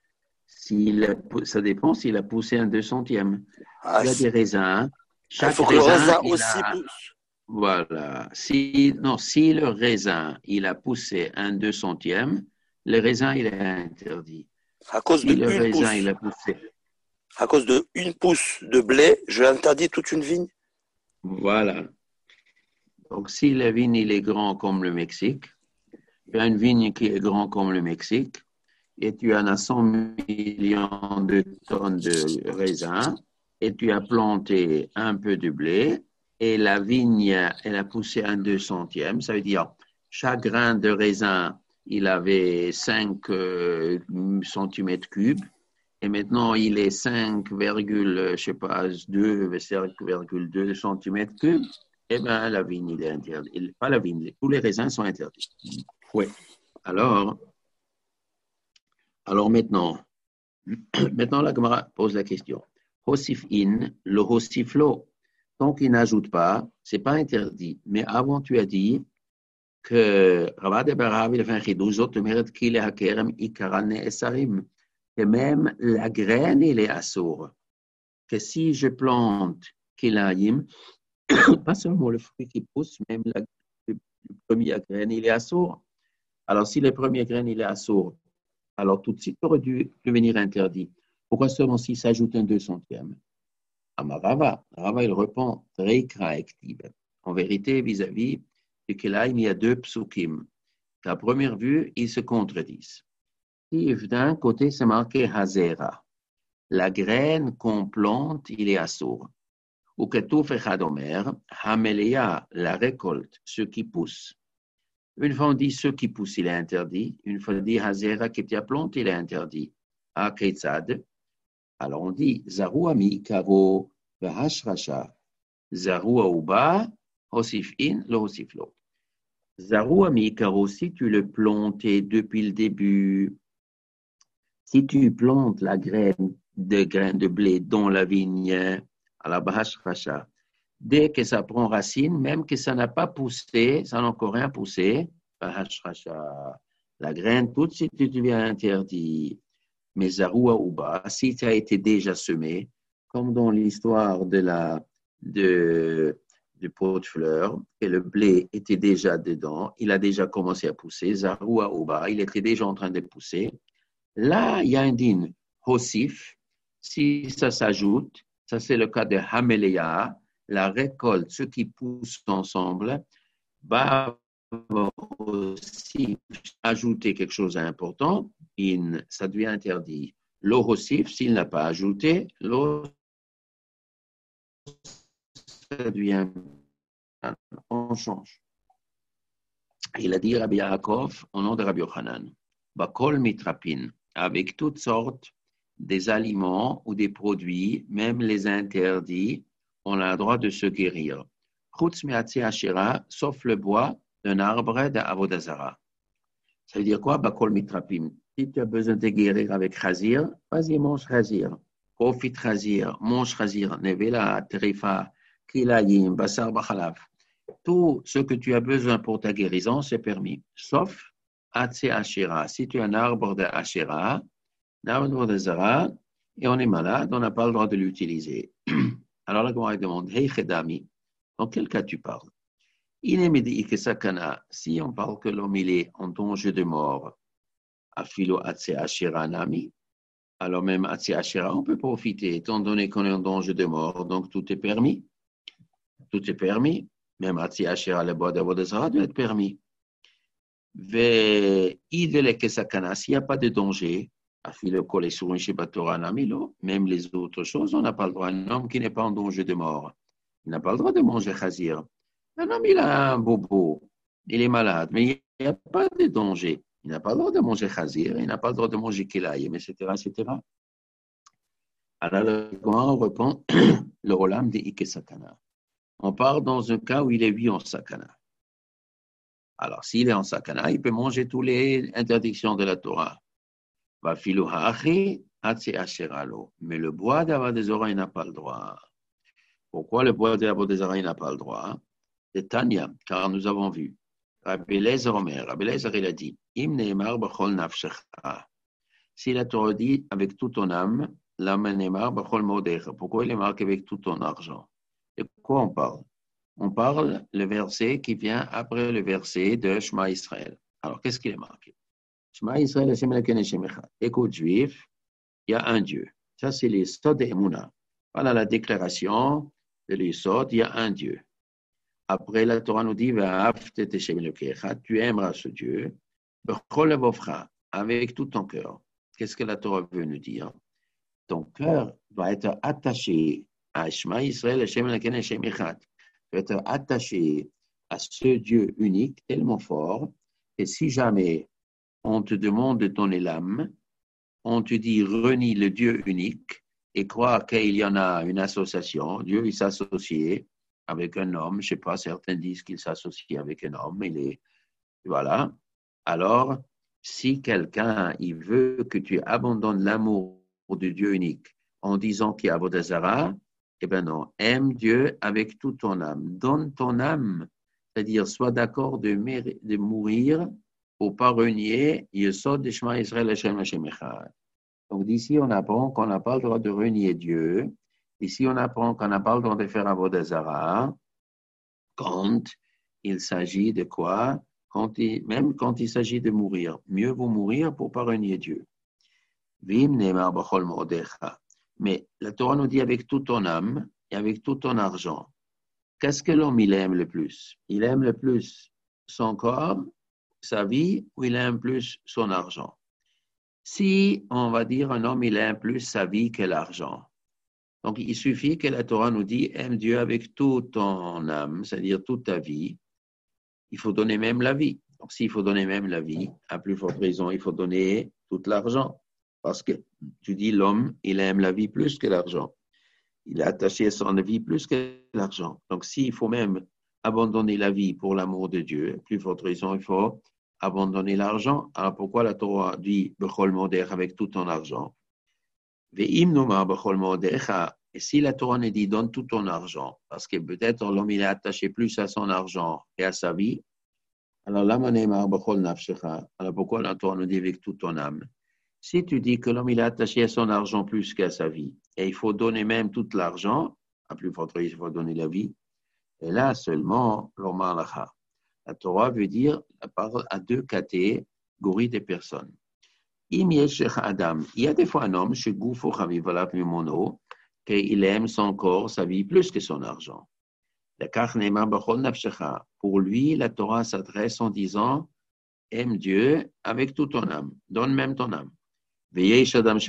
Ça dépend s'il a poussé un 200e. Il y a des raisins. Il faut que le raisin aussi pousse. Voilà. Si le raisin, il a poussé un 200e, le raisin, il est interdit. À cause de le raisin, il a poussé. À cause de une pousse de blé, je interdis toute une vigne. Voilà. Donc, si la vigne, il est grand comme le Mexique, tu as une vigne qui est grand comme le Mexique, et tu en as 100 millions de tonnes de raisins, et tu as planté un peu de blé, et la vigne, elle a poussé un 200e. Ça veut dire, chaque grain de raisin, il avait 5 centimètres cubes. Et maintenant, il est 5,2 centimètres cubes. Eh bien, la vigne, il est interdit. Pas la vigne, tous les raisins sont interdits. Oui. Alors maintenant, la Gemara pose la question. Hosif in, le hosif lo. Tant qu'il n'ajoute pas, ce n'est pas interdit. Mais avant, tu as dit que que même la graine, il est assour. Que si je plante kilaïm, pas seulement le fruit qui pousse, même la première graine, il est assour. Alors, si la première graine, il est assour, alors tout de suite, il aurait dû devenir interdit. Pourquoi seulement s'il s'ajoute un 200e? Rava, il répond, en vérité, vis-à-vis du kilaïm, il y a 2 psukim. À première vue, ils se contredisent. Si d'un côté, c'est marqué Hazera. La graine qu'on plante, il est assour. Ou que tout fait Hadomer, Hamelia, la récolte, ce qui pousse. Une fois on dit ce qui pousse, il est interdit. Une fois on dit Hazera qui t'a planté, il est interdit. À Ketzad. Alors on dit Zarua mi karo v'hashrasha. Zarua uba, hosif in, lo hosif lo. Zarua mi karo, si tu le plantais depuis le début, si tu plantes la graine de blé dans la vigne, à la bahashrasha, dès que ça prend racine, même que ça n'a pas poussé, ça n'a encore rien poussé, bahashrasha, la graine, tout de suite, tu deviens interdit. Mais Zarua Uba, si ça a été déjà semé, comme dans l'histoire de la de pot de fleurs et le blé était déjà dedans, il a déjà commencé à pousser, Zaroua Oba, il était déjà en train de pousser. Là, il y a un din Hossif, si ça s'ajoute, ça c'est le cas de Hameléa, la récolte, ceux qui poussent ensemble, va aussi ajouter quelque chose d'important, ça devient interdit. L'eau Hossif, s'il n'a pas ajouté, l'eau, ça devient, on change. Il a dit Rabbi Yaakov au nom de Rabbi Yochanan, Bakol mitrapin, avec toutes sortes des aliments ou des produits, même les interdits, on a le droit de se guérir. Chutz me'atzi ashera, sauf le bois d'un arbre d'Avodazara. Ça veut dire quoi, Bakol mitrapin? Si tu as besoin de guérir avec chazir, vas-y, mange chazir. Profite chazir, mange chazir, nevela, terifa, kilayim, basar bachalav. Tout ce que tu as besoin pour ta guérison, c'est permis, sauf Atse Ashera. Si tu as un arbre d'Ashera, un arbre de Zara, et on est malade, on n'a pas le droit de l'utiliser. Alors la Gemara demande, Hey Chedami, dans quel cas tu parles? Si on parle que l'homme il est en danger de mort, Afilo Atse Ashera Nami, alors même Atse Ashera, on peut profiter, étant donné qu'on est en danger de mort, donc tout est permis. Tout est permis. Même Atsi Ashera, le bois d'Avodazara doit être permis. S'il n'y a pas de danger, même les autres choses, on n'a pas le droit. Un homme qui n'est pas en danger de mort, il n'a pas le droit de manger chazir. Un homme, il a un bobo, il est malade, mais il n'y a pas de danger. Il n'a pas le droit de manger chazir, il n'a pas le droit de manger kilayim, etc., etc. Alors, comment on répond le rolam de Ikesakana? On part dans un cas où il est lui en sakana. Alors, s'il est en sakana, il peut manger toutes les interdictions de la Torah. Mais le bois d'Avodazara, il n'a pas le droit. Pourquoi le bois d'Avodazara, il n'a pas le droit? C'est Tanya, car nous avons vu. Rabbi Eliezer Omer, Rabbi Eliezer, il a dit, si la Torah dit avec toute ton âme, pourquoi il est marqué avec tout ton argent? De quoi on parle? On parle le verset qui vient après le verset de Shema Israël. Alors, qu'est-ce qu'il est marqué? Shema Israël, Hashem Elokeinu Hashem Echad. Écoute, juif, il y a un Dieu. Ça, c'est les Sod et Emouna. Voilà la déclaration de les Sod, il y a un Dieu. Après, la Torah nous dit, tu aimeras ce Dieu, avec tout ton cœur. Qu'est-ce que la Torah veut nous dire? Ton cœur doit être attaché à Shema Israël, Hashem Elokeinu Hashem Echad. Tu dois être attaché à ce Dieu unique, tellement fort, que si jamais on te demande de donner l'âme, on te dit renie le Dieu unique et crois qu'il y en a une association. Dieu, il s'associe avec un homme. Je ne sais pas, certains disent qu'il s'associe avec un homme. Voilà. Alors, si quelqu'un il veut que tu abandonnes l'amour de Dieu unique en disant qu'il y a Avodazara, eh bien non, aime Dieu avec toute ton âme. Donne ton âme, c'est-à-dire sois d'accord de mourir pour pas renier Yesod de Shema Israël Hashem Hashem Echad. Donc d'ici on apprend qu'on n'a pas le droit de renier Dieu. Ici on apprend qu'on n'a pas le droit de faire Avodazara quand il s'agit de quoi? Même quand il s'agit de mourir. Mieux vaut mourir pour pas renier Dieu. Vim ne'emar b'chol mo'odecha. Mais la Torah nous dit avec toute ton âme et avec tout ton argent. Qu'est-ce que l'homme il aime le plus? Il aime le plus son corps, sa vie, ou il aime plus son argent? Si on va dire un homme il aime plus sa vie que l'argent, donc il suffit que la Torah nous dit aime Dieu avec toute ton âme, c'est-à-dire toute ta vie. Il faut donner même la vie. Donc s'il faut donner même la vie, à plus forte raison, il faut donner tout l'argent. Parce que tu dis l'homme, il aime la vie plus que l'argent. Il est attaché à son vie plus que l'argent. Donc, s'il faut même abandonner la vie pour l'amour de Dieu, plus forte raison, il faut abandonner l'argent. Alors, pourquoi la Torah dit « Bechol modech » avec tout ton argent? « Ve'im nomar bechol modecha » et si la Torah nous dit « Donne tout ton argent » parce que peut-être l'homme, il est attaché plus à son argent et à sa vie, alors « Lama ne'mar bechol nafshecha » alors pourquoi la Torah nous dit « Avec toute ton âme » Si tu dis que l'homme il est attaché à son argent plus qu'à sa vie, et il faut donner même tout l'argent, à plus forte raison, il faut donner la vie. Et là seulement, l'Oma Alacha. La Torah veut dire la parole à deux catégories de personnes. Adam, il y a des fois un homme, chez Goufo Chavivalap Mimono, qu'il aime son corps, sa vie, plus que son argent. Pour lui, la Torah s'adresse en disant aime Dieu avec toute ton âme, donne même ton âme. Et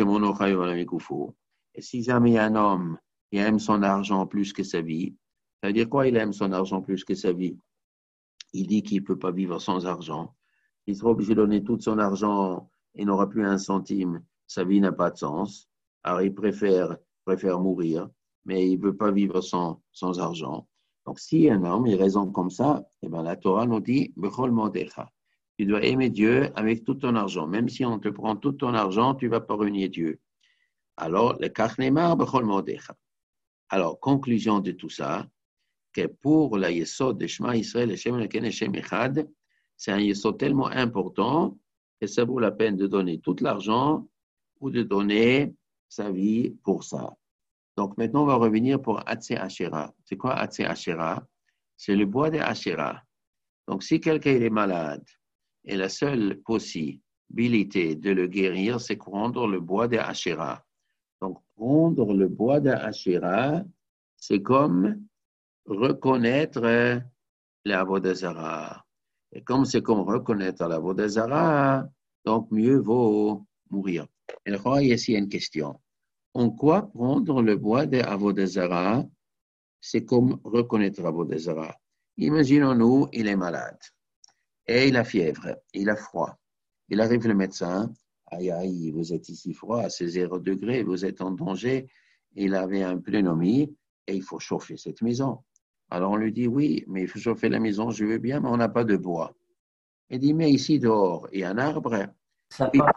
si jamais il y a un homme qui aime son argent plus que sa vie, ça veut dire quoi, il aime son argent plus que sa vie? Il dit qu'il ne peut pas vivre sans argent. Il sera obligé de donner tout son argent et n'aura plus un centime. Sa vie n'a pas de sens. Alors il préfère mourir, mais il ne veut pas vivre sans argent. Donc si un homme il raisonne comme ça, eh ben, la Torah nous dit Bechol Modecha. Tu dois aimer Dieu avec tout ton argent. Même si on te prend tout ton argent, tu ne vas pas renier Dieu. Alors, le Kachnemar Bechol Modecha. Alors, conclusion de tout ça, que pour la Yesod de Shema Israël et Shem Elken Shem Echad, c'est un Yesod tellement important que ça vaut la peine de donner tout l'argent ou de donner sa vie pour ça. Donc maintenant, on va revenir pour Hatse Asherah. C'est quoi Hatse Asherah? C'est le bois de Asherah. Donc si quelqu'un est malade et la seule possibilité de le guérir, c'est prendre le bois de Asherah. Donc prendre le bois de Asherah, c'est comme reconnaître l'Avodah Zarah. Et comme c'est comme reconnaître l'Avodah Zarah, donc mieux vaut mourir. Et là, ici, il y a une question. En quoi prendre le bois de Avodah Zarah, c'est comme reconnaître l'Avodah Zarah. Imaginons-nous, il est malade et il a fièvre, il a froid. Il arrive le médecin, aïe, vous êtes ici froid, à 0 degrés, vous êtes en danger. Il avait un pneumonie et il faut chauffer cette maison. Alors on lui dit, oui, mais il faut chauffer la maison, je veux bien, mais on n'a pas de bois. Il dit, mais ici dehors, il y a un arbre. Sapin.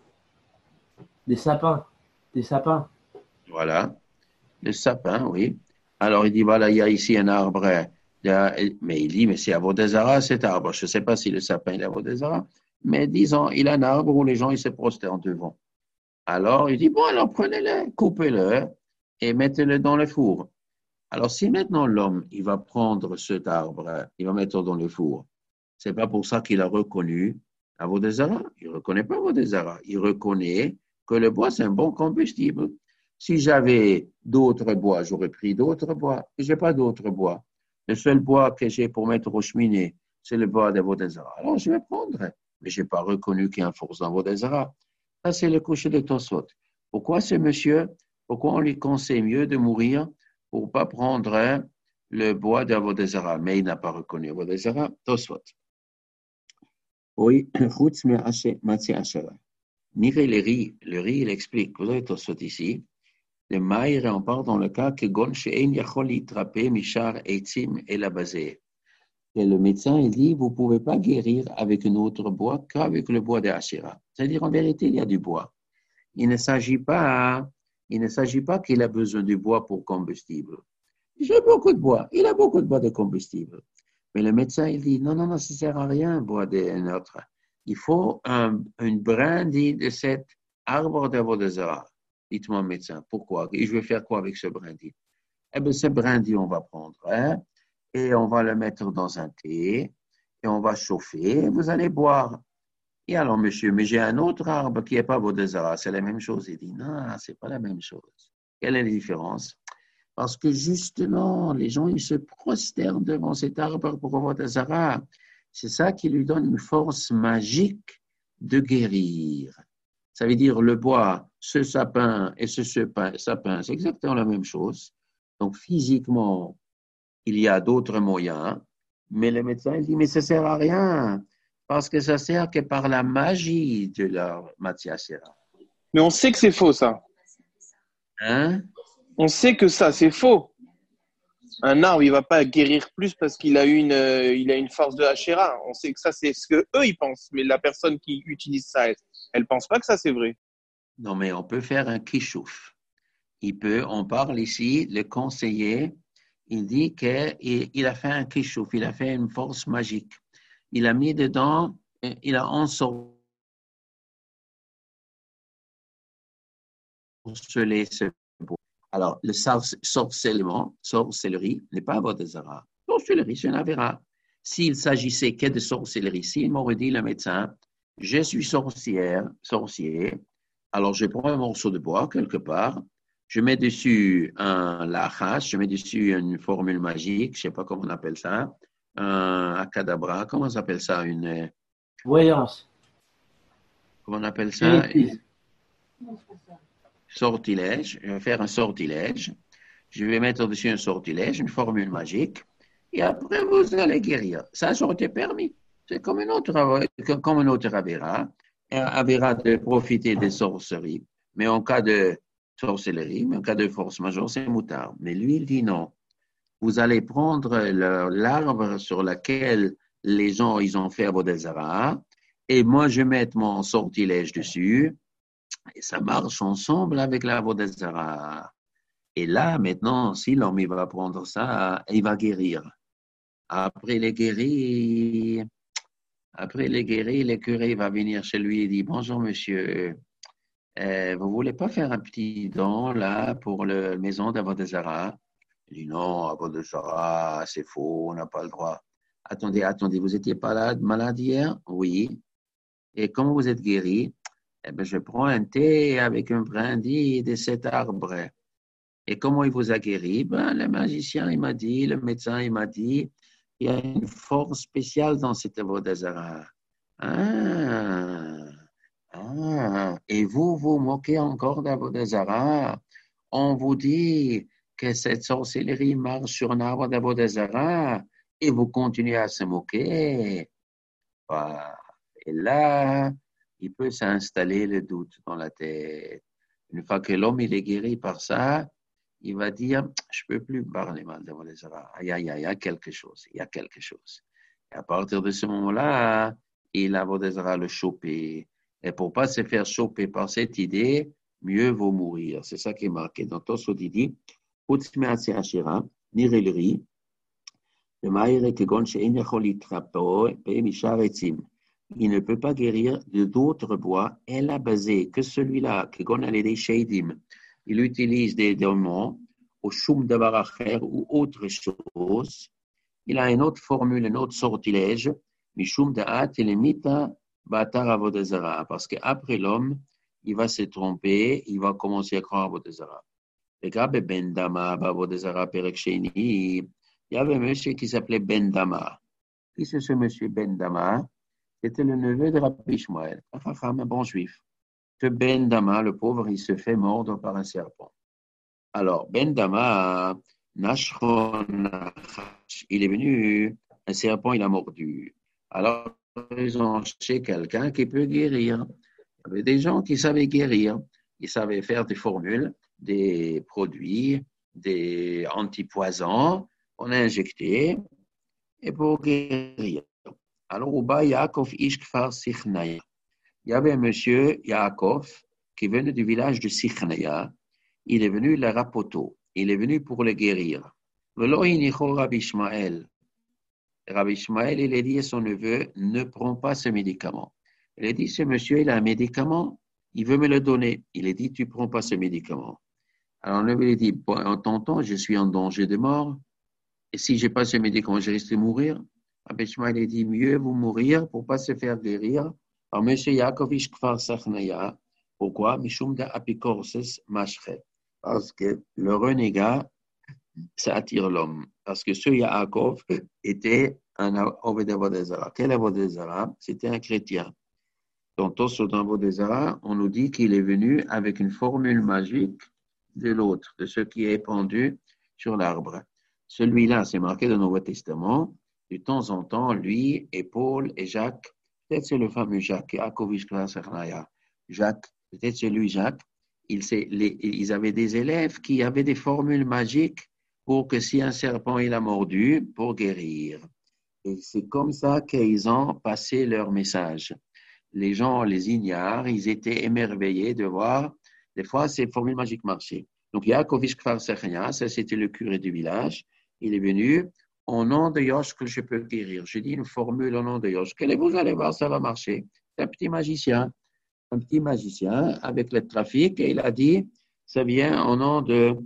Des sapins. Voilà, le sapin, oui. Alors il dit, voilà, il y a ici un arbre. Mais il dit, mais c'est Avodah Zarah cet arbre. Je ne sais pas si le sapin est Avodah Zarah, mais disons, il a un arbre où les gens ils se prosternent devant. Alors il dit, bon, alors prenez-le, coupez-le et mettez-le dans le four. Alors, si maintenant l'homme, il va prendre cet arbre, il va mettre dans le four, c'est pas pour ça qu'il a reconnu Avodah Zarah. Il ne reconnaît pas Avodah Zarah. Il reconnaît que le bois, c'est un bon combustible. Si j'avais d'autres bois, j'aurais pris d'autres bois. Je n'ai pas d'autres bois. Le seul bois que j'ai pour mettre au cheminée, c'est le bois d'Avodah Zarah. Alors, je vais prendre. Mais je n'ai pas reconnu qu'il y a une force d'Avodah Zarah. Ça, c'est le coucher de Tosot. Pourquoi ce monsieur, pourquoi on lui conseille mieux de mourir pour ne pas prendre le bois d'Avodah Zarah, mais il n'a pas reconnu Avodah Zarah, Tosfot. Oui, Chutz Matzi Asherah. Niré le riz, il explique, vous avez Tosfot ici, le maïr, on parle dans le cas que Gon She'en Yachol Yitrape Mishar Eitzim et la basée. Et le médecin, il dit, vous ne pouvez pas guérir avec un autre bois qu'avec le bois de Asherah. C'est-à-dire, en vérité, il y a du bois. Il ne s'agit pas qu'il a besoin du bois pour combustible. J'ai beaucoup de bois. Il a beaucoup de bois de combustible. Mais le médecin, il dit, non, ça ne sert à rien, bois d'un autre. Il faut une brindille de cet arbre d'Avodah Zarah. Dites-moi, médecin, pourquoi? Et je vais faire quoi avec ce brindille? Eh bien, ce brindille, on va prendre, et on va le mettre dans un thé, et on va chauffer, et vous allez boire. Et alors, monsieur, mais j'ai un autre arbre qui n'est pas Avodah Zarah, c'est la même chose. Il dit, non, ce n'est pas la même chose. Quelle est la différence? Parce que justement, les gens, ils se prosternent devant cet arbre pour Avodah Zarah. C'est ça qui lui donne une force magique de guérir. Ça veut dire le bois, ce sapin et ce sapin, c'est exactement la même chose. Donc, physiquement, il y a d'autres moyens, mais le médecin, il dit, mais ça ne sert à rien. Parce que ça sert que par la magie de leur matière. Mais on sait que c'est faux, ça. Hein? On sait que ça, c'est faux. Un arbre, il ne va pas guérir plus parce qu'il a une force de Asherah. On sait que ça, c'est ce qu'eux, ils pensent. Mais la personne qui utilise ça, elle ne pense pas que ça, c'est vrai. Non, mais on peut faire un kishouf. On parle ici, le conseiller, il dit qu'il a fait un kishouf, il a fait une force magique. Il a mis dedans, il a ensorcelé ce bois. Alors, le sorcellerie n'est pas Avodazara. Sorcellerie, c'est un avéra. S'il s'agissait que de sorcellerie, s'il m'aurait dit le médecin, je suis sorcier, alors je prends un morceau de bois quelque part, je mets dessus un lachas, je mets dessus une formule magique, je ne sais pas comment on appelle ça, un acadabra, comment on appelle ça, une... Voyance. Comment on appelle ça? Spiritisme. Sortilège. Je vais faire un sortilège. Je vais mettre dessus un sortilège, une formule magique, et après vous allez guérir. Ça aurait été permis. C'est comme un autre avéra, de profiter des sorceries. Mais en cas de sorcellerie, mais en cas de force majeure, c'est moutard. Mais lui, il dit non. Vous allez prendre l'arbre sur lequel les gens ils ont fait Avodazara, et moi je vais mettre mon sortilège dessus, et ça marche ensemble avec la Avodazara. Et là, maintenant, si l'homme il va prendre ça, il va guérir. Après les guéris, le curé va venir chez lui et dit bonjour monsieur, vous voulez pas faire un petit don là pour la maison d'Avodazara? Il dit non, Avodazara, c'est faux, on n'a pas le droit. Attendez, vous étiez pas malade hier? Oui. Et comment vous êtes guéri? Eh bien, je prends un thé avec un brindis de cet arbre. Et comment il vous a guéri? Ben, le magicien, il m'a dit, le médecin, il m'a dit, il y a une force spéciale dans cette Avodazara. Et vous vous moquez encore d'Avodazara. On vous dit que cette sorcellerie marche sur un arbre d'Avodazara et vous continuez à se moquer. Et là, il peut s'installer le doute dans la tête. Une fois que l'homme il est guéri par ça, il va dire, je ne peux plus parler mal d'Avodazara. Il y a quelque chose. Et à partir de ce moment-là, il Avodazara le choper. Et pour ne pas se faire choper par cette idée, mieux vaut mourir. C'est ça qui est marqué dans Tosfot dit, Nirelri, il ne peut pas guérir d'autres bois, elle a basé que celui-là, il utilise des démons, au choum de baracher ou autre chose. Il a une autre formule, un autre sortilège, Mishum da'at elemita batar avodazara, parce qu'après l'homme, il va se tromper, il va commencer à croire à Avodazara. Il y avait un monsieur qui s'appelait Ben Dama. Qui c'est ce monsieur Ben Dama? C'était le neveu de Rabbi Ishmael, un bon juif. Ce Ben Dama, le pauvre, il se fait mordre par un serpent. Alors, Ben Dama, il est venu, un serpent, il a mordu. Alors, ils ont cherché quelqu'un qui peut guérir. Il y avait des gens qui savaient guérir. Ils savaient faire des formules, des produits, des antipoisons. On a injecté et pour guérir. Alors, au bas, Yaakov Ishkfar Sichnaya. Il y avait un monsieur, Yaakov, qui venait du village de Sichnaya. Il est venu le rapoto. Il est venu pour le guérir. Rabbi Ishmael. Rabbi Ishmael, il a dit à son neveu, ne prends pas ce médicament. Il a dit, ce monsieur, il a un médicament, il veut me le donner. Il a dit, tu ne prends pas ce médicament. Alors, le neveu, il a dit, en t'entendant, je suis en danger de mort. Et si je n'ai pas ce médicament, je risque de mourir. Rabbi Ishmael a dit, mieux vous mourir pour ne pas se faire guérir. Alors, monsieur Yaakovish Kfar Sachnaya, pourquoi? Mishum da apikorses mashchet. Parce que le renégat, ça attire l'homme. Parce que ce Yaakov était un Oved Avodazara. Quel Avodazara? C'était un chrétien. Dans Tosfot Avodazara, on nous dit qu'il est venu avec une formule magique de l'autre, de ce qui est pendu sur l'arbre. Celui-là, c'est marqué dans le Nouveau Testament. De temps en temps, lui et Paul et Jacques, peut-être c'est le fameux Jacques, Yaakovish Kfar Sachnaya. Jacques, peut-être c'est lui Jacques. Ils avaient des élèves qui avaient des formules magiques pour que si un serpent il a mordu, pour guérir. Et c'est comme ça qu'ils ont passé leur message. Les gens, les ignares, ils étaient émerveillés de voir, des fois, ces formules magiques marchaient. Donc, Yaakovish Kfar Sachnaya, ça c'était le curé du village, il est venu, au nom de Yosh que je peux guérir. Je dis une formule au nom de Yosh. Vous allez voir, ça va marcher. C'est un petit magicien avec le trafic, et il a dit, ça vient au nom de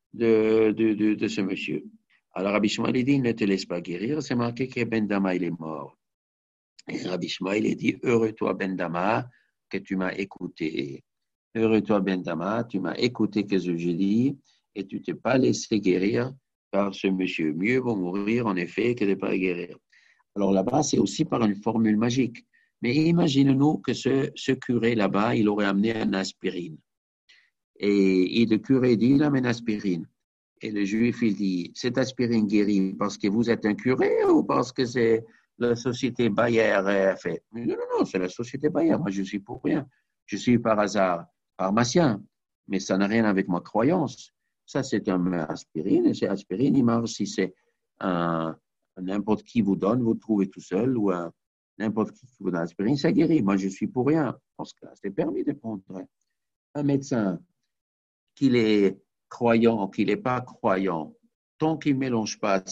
de ce monsieur. Alors Rabbi Shmuel, il dit, il ne te laisse pas guérir. C'est marqué que Ben Dama, il est mort. Et Rabbi Shmuel, il dit, heureux toi, Ben Dama, que tu m'as écouté. Heureux toi, Ben Dama, tu m'as écouté que je dis et tu ne t'es pas laissé guérir par ce monsieur. Mieux vaut mourir, en effet, que de ne pas guérir. Alors là-bas, c'est aussi par une formule magique. Mais imagine-nous que ce curé là-bas, il aurait amené une aspirine. Et le curé dit, il amène aspirine. Et le juif, il dit, cette aspirine guérit parce que vous êtes un curé ou parce que c'est la société Bayer fait? Non, non, non, c'est la société Bayer. Moi, je suis pour rien. Je suis par hasard pharmacien, mais ça n'a rien avec ma croyance. Ça, c'est un aspirine, et c'est aspirine, il marche si c'est n'importe qui vous donne, vous trouvez tout seul, ou n'importe qui vous donne aspirine, ça guérit. Moi, je suis pour rien. Parce que c'est permis de prendre un médecin, qu'il est croyant, qu'il n'est pas croyant, tant qu'il ne mélange pas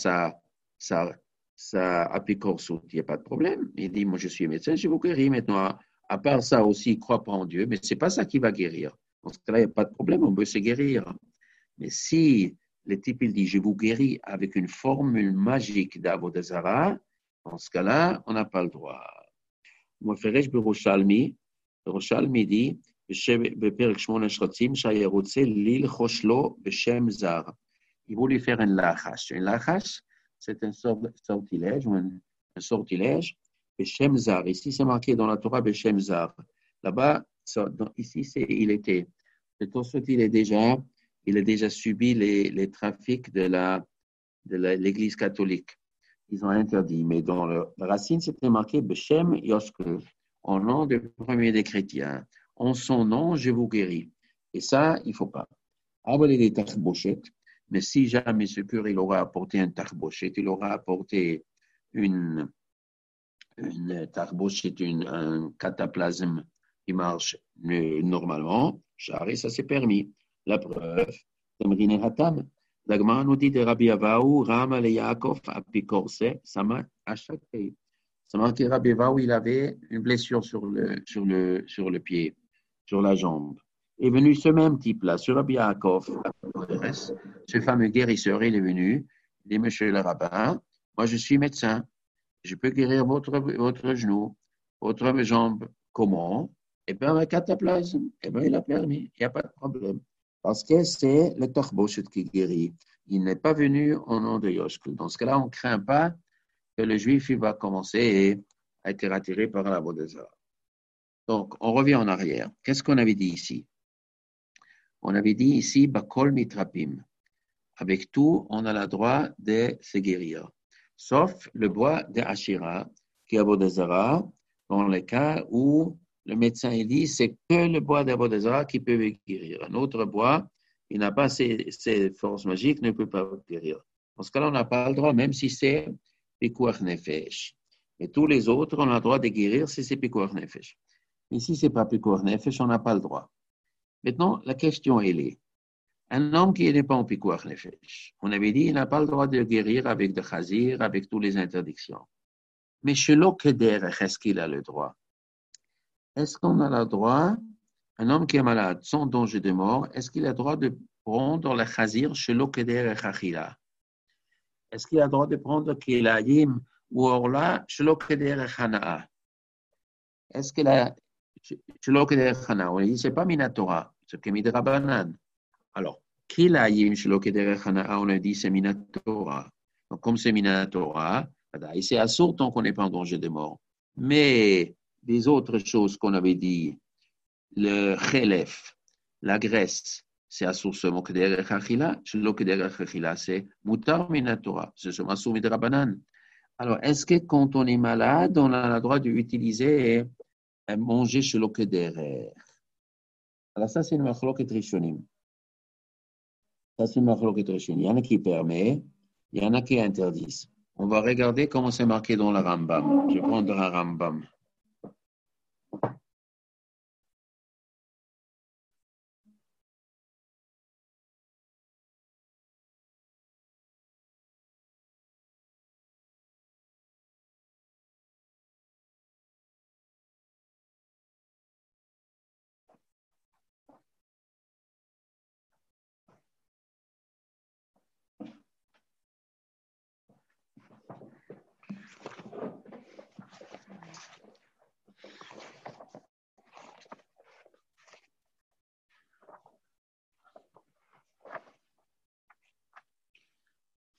sa apicorsoute, il n'y a pas de problème. Il dit, moi je suis médecin, je vous guéris maintenant. À part ça aussi, il ne croit pas en Dieu, mais ce n'est pas ça qui va guérir. Dans ce cas-là, il n'y a pas de problème, on peut se guérir. Mais si le type il dit, je vous guéris avec une formule magique d'Avodazara, dans ce cas-là, on n'a pas le droit. Moi, Feresh Beroshalmi dit, בפרק 8 שרצים שהיה רוצה ללחוש לו בשם זר. Il voulait faire un lachash. Un lachash, c'est un sortilège, un sortilège, בשם זר. Ici, c'est marqué dans la Torah, בשם זר. Là-bas, ici, il était. Le Tosfot, il a déjà subi les trafics de l'Église catholique. Ils ont interdit. Mais dans la racine, c'était marqué Beshem Yoshkev, au nom du premier des chrétiens. En son nom, je vous guéris. Et ça, il ne faut pas. Avaler des tarbochet, mais si jamais ce curé il aura apporté un tarbochet, il aura apporté une tarbochet, un cataplasme qui marche normalement, ça c'est permis. La preuve, Tamrine Hatam, la Gemara nous dit de Rabbi Avaou, Rama le Yaakov, Apikorse, Sama, Achaké. Ça marque que Rabbi Avaou, il avait une blessure sur le pied, sur la jambe. Est venu ce même type-là, sur Rabbi Yaakov, ce fameux guérisseur, il est venu, il dit, monsieur le rabbin, moi je suis médecin, je peux guérir votre genou, votre jambe. Comment? Eh bien, un cataplasme, eh bien, il a permis, il n'y a pas de problème. Parce que c'est le Torboshet qui guérit. Il n'est pas venu au nom de Yoshkel. Dans ce cas-là, on ne craint pas que le juif il va commencer à être attiré par la Vodazara. Donc, on revient en arrière. Qu'est-ce qu'on avait dit ici? On avait dit ici, Bakol Mitrapim. Avec tout, on a le droit de se guérir. Sauf le bois de Ashira, qui est Vodazara, dans le cas où le médecin il dit c'est que le bois d'Avodazara qui peut guérir. Un autre bois, il n'a pas ces forces magiques, ne peut pas guérir. Dans ce cas-là, on n'a pas le droit, même si c'est Pikuach Nefesh. Et tous les autres, on a le droit de guérir si c'est Pikuach Nefesh. Mais si ce n'est pas Pikuach Nefesh, on n'a pas le droit. Maintenant, la question, elle est, un homme qui n'est pas en Pikuach Nefesh, on avait dit, il n'a pas le droit de guérir avec de Khazir, avec toutes les interdictions. Mais chez l'Okeder, est-ce qu'il a le droit? Est-ce qu'on a le droit, un homme qui est malade, sans danger de mort, est-ce qu'il a le droit de prendre le Khazir chez l'Okeder et Khachila? Est-ce qu'il a le droit de prendre Kilayim ou Orla chez l'Okeder et Khana'a? Est-ce qu'il a chez l'Okeder et Khana'a? On dit, ce n'est pas Minatora, c'est que Midrabanan. Alors, Kilayim chez l'Okeder et Khana'a, on a dit, c'est Minatora. Donc, comme c'est Minatora, c'est assourd tant qu'on n'est pas en danger de mort. Mais des autres choses qu'on avait dit, le chelef, la graisse, c'est assourd seulement que des rechachila, c'est mutar minatora, c'est seulement assourd midrabanan. Alors, est-ce que quand on est malade, on a le droit d'utiliser et manger chez l'okeder? Alors, ça, c'est une machloket rishonim. Ça, c'est une machloket rishonim. Il y en a qui permet, il y en a qui interdisent. On va regarder comment c'est marqué dans le Rambam. Je vais prendre un Rambam.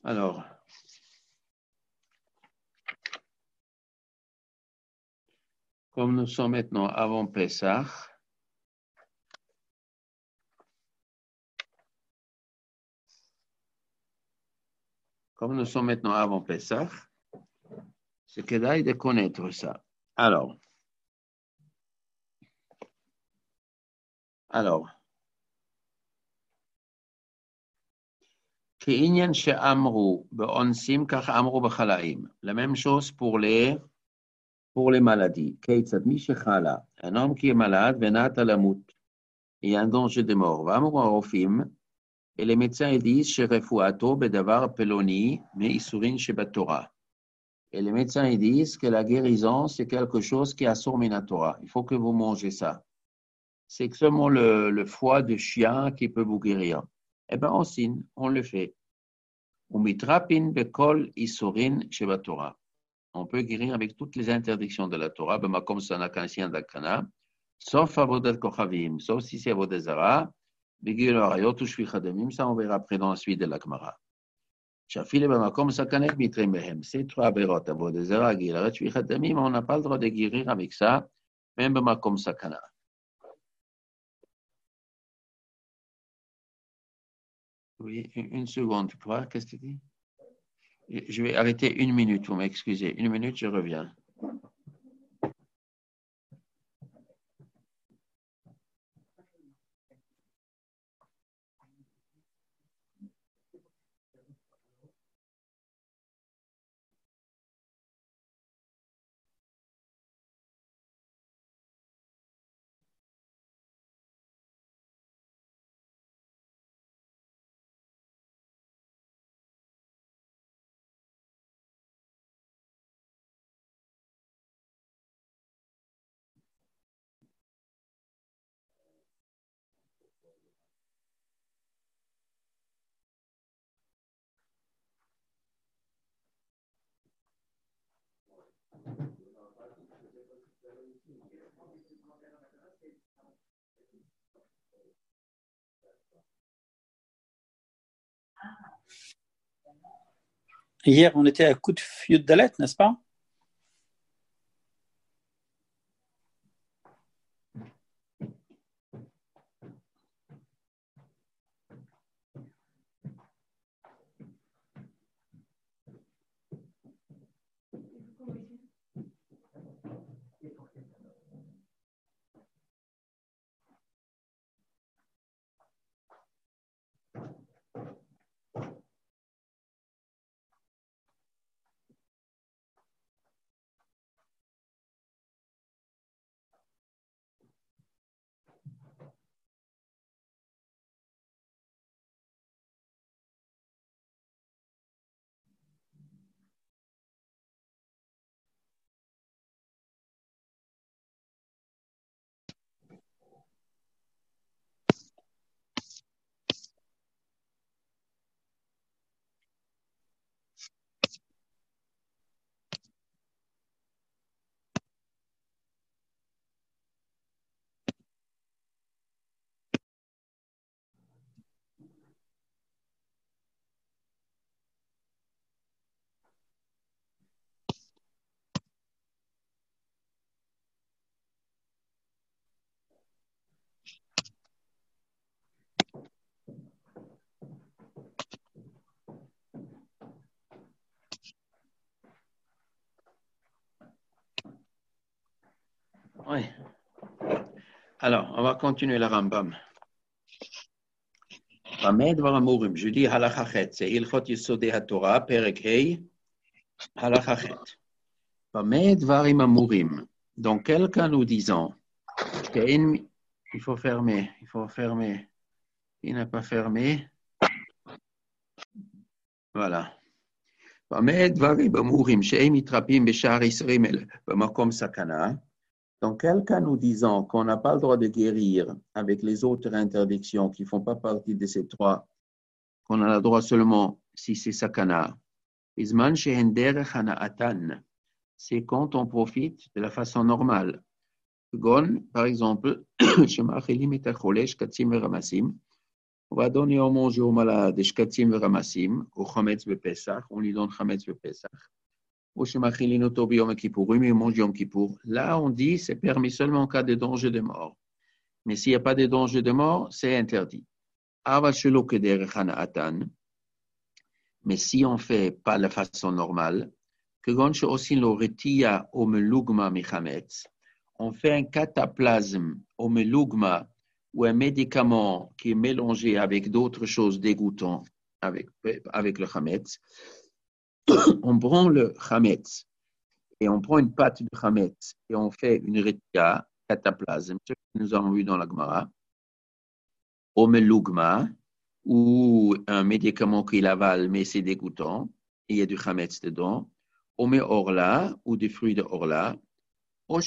Alors, comme nous sommes maintenant avant Pessah, c'est qu'Édaï de connaître ça. Alors, Ke'inyan she'amru be'onsim kach amru b'chalaim. La même chose pour les maladies. Keitzad mi shechala, un homme qui est malade, venat alamut, il y a un danger de mort. V'amru ha'rofim, et les médecins ils disent sherefuato bedavar peloni me isurin shebatorah. Et les médecins ils disent que la guérison c'est quelque chose qui est assur min Torah. Il faut que vous mangez ça. C'est seulement le foie de chien qui peut vous guérir. Eh bien, on signe, on le fait. On peut guérir avec toutes les interdictions de la Torah, sauf avodat kochavim, sauf si c'est avodat zara, ça on verra après dans la suite de la Gemara. Ces trois averot, avodat zara, gilaret shvichat damim, on n'a pas le droit de guérir avec ça, même b'makom sakana. Oui, une seconde, quoi? Qu'est-ce que tu dis? Je vais arrêter 1 minute, vous m'excusez. 1 minute, je reviens. Hier, on était à Koutf Yud Dalet, n'est-ce pas? Oui. Alors, on va continuer la Rambam. Je dis halachachet, c'est Ilchot Yesodei HaTorah, Perek Hei, halachachet. Bamed varim amurim. Donc, quelqu'un nous disant, il faut fermer, il n'a pas fermé. Voilà. Bamed varim amurim, she'em mitrapim b'shar Yisrael, b'makom sakana. Donc, quelqu'un nous disant qu'on n'a pas le droit de guérir avec les autres interdictions qui ne font pas partie de ces trois, qu'on a le droit seulement si c'est sakana. Izman shehen derech hana'atan. C'est quand on profite de la façon normale. Gon, par exemple, On va donner à manger au malade des shkatim veramassim, au chametz bepessach, on lui donne chametz bepessach. Au shemachilin tobi yom kippour, il mange yom kippour. Là, on dit c'est permis seulement en cas de danger de mort. Mais s'il n'y a pas de danger de mort, c'est interdit. Aval shelo kederech hana'atan. Mais si on ne fait pas la façon normale, que gonche aussi lo retia au melugma michametz, on fait un cataplasme au melugma ou un médicament qui est mélangé avec d'autres choses dégoûtantes avec le chametz. On prend le chametz et on prend une pâte de chametz et on fait une retia, cataplasme, ce que nous avons vu dans la Gemara, au melugma, ou un médicament qu'il avale, mais c'est dégoûtant, il y a du chametz dedans, on met orla, ou des fruits de orla, ou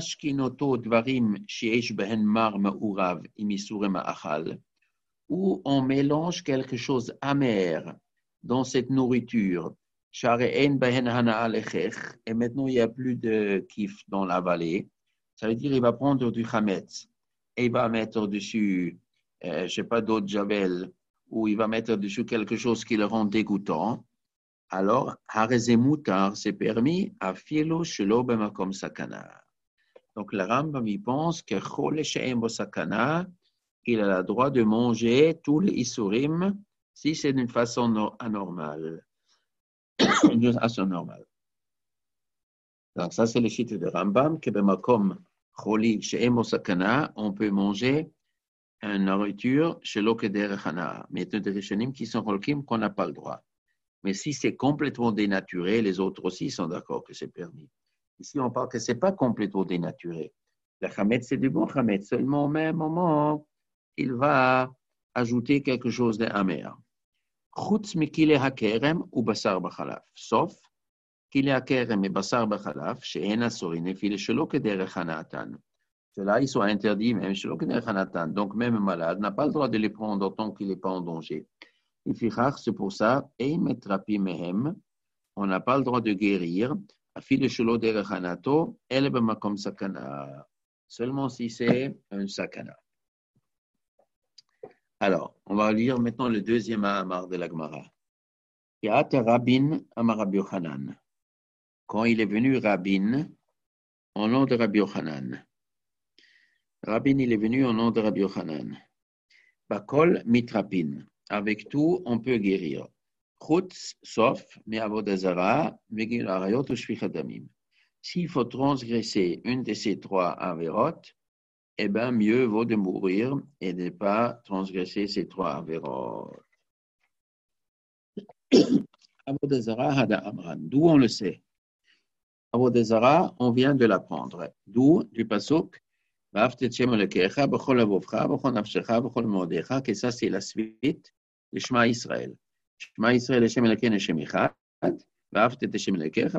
on mélange quelque chose amer dans cette nourriture, et maintenant il n'y a plus de kiff dans la vallée, ça veut dire qu'il va prendre du chametz, et il va mettre dessus, je ne sais pas, d'autres javel, ou il va mettre dessus quelque chose qui le rend dégoûtant, alors, harezemutar, c'est permis, à filo shelo b'makom sakana. Donc, le Rambam, il pense que chole she'em bo sakana, il a le droit de manger tous les isurim si c'est d'une façon anormale. D'une façon normale. Donc, ça, c'est le chiffre de Rambam, que b'makom choli she'em bo sakana, on peut manger une nourriture chez l'Okeder Hana, mais il y a des Rishonim qui sont holkim qu'on n'a pas le droit. Mais si c'est complètement dénaturé, les autres aussi sont d'accord que c'est permis. Ici, on parle que ce n'est pas complètement dénaturé. Le chametz, c'est du bon chametz. Seulement, au même moment, il va ajouter quelque chose d'amer. Chutz mikile hakerem ou basar bachalaf. Sauf kile hakerem et basar bachalaf, chez Ena Sorine, file chez l'Okeder Hanatan. Ceux-là, ils sont interdits même chez l'Okeder Hanatan. Donc, même un malade n'a pas le droit de les prendre tant qu'il n'est pas en danger. C'est pour ça, on n'a pas le droit de guérir, seulement si c'est un sakana. Alors, on va lire maintenant le deuxième Amar de la Gemara. Quand il est venu Rabin, au nom de Rabbi Yochanan. Rabin, il est venu au nom de Rabbi Yochanan. Bakol mitrapin. Avec tout, on peut guérir. Chutz, sauf, mais avodazara, megil arayot ou shvichadamim. S'il faut transgresser une de ces trois avérotes, eh bien, mieux vaut de mourir et de ne pas transgresser ces trois avérotes. Avodazara hada amran. D'où on le sait? Avodazara, on vient de l'apprendre. D'où, du pasuk, que ça, c'est la suite de Shema Israël. Shema Israël, Hashem Elokeinu Hashem Echad, ואהבת את השם אלוקיך.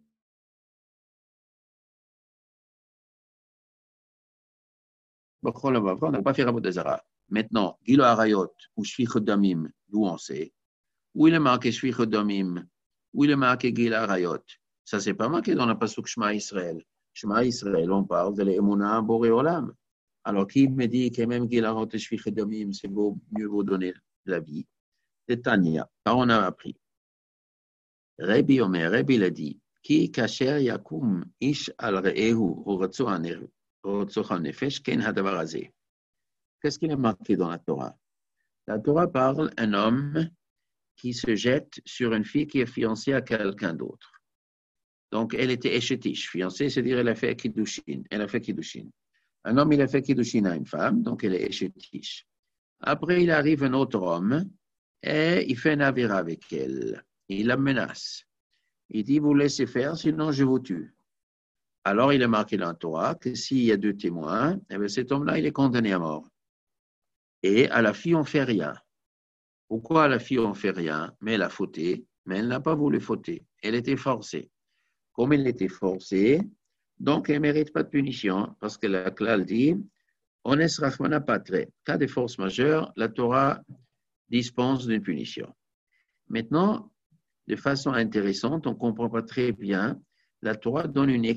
בכל לבבך, on n'a pas fait Avodah Zara. Maintenant, Gilo Arayot ou Shvichot Damim, d'où on sait, où il est marqué Shvichot Damim, où il est marqué Gilo Arayot. Ça, c'est pas marqué dans la pasuk Shema Israël. Shema Israël, on parle de l'Emunah Boré Olam. Alors, qui me dit que même Gilo Arayot et Shvichot Damim, c'est mieux vous donner la vie? C'est Tania, car on a appris. Rabbi Omer, Rabbi l'a dit, Ki kasher yakum ish al re'ehu uratzoha nefesh ken hadavar hazeh. Qu'est-ce qu'il est marqué dans la Torah? La Torah parle d'un homme qui se jette sur une fille qui est fiancée à quelqu'un d'autre. Donc, elle était échetiche. Fiancée, c'est-à-dire elle a fait kiddushin. Un homme, il a fait kiddushin à une femme, donc elle est échetiche. Après, il arrive un autre homme et il fait un avira avec elle. Il la menace. Il dit, vous laissez faire, sinon je vous tue. Alors, il est marqué dans la Torah que s'il y a deux témoins, eh bien, cet homme-là, il est condamné à mort. Et à la fille, on ne fait rien. Pourquoi à la fille, on ne fait rien? Mais elle a fauté, mais elle n'a pas voulu fauter. Elle était forcée. Comme elle était forcée, donc elle ne mérite pas de punition, parce que la Klal dit, ones rachmana patre. Cas de force majeure, la Torah dispense d'une punition. Maintenant, de façon intéressante, on ne comprend pas très bien, la Torah donne une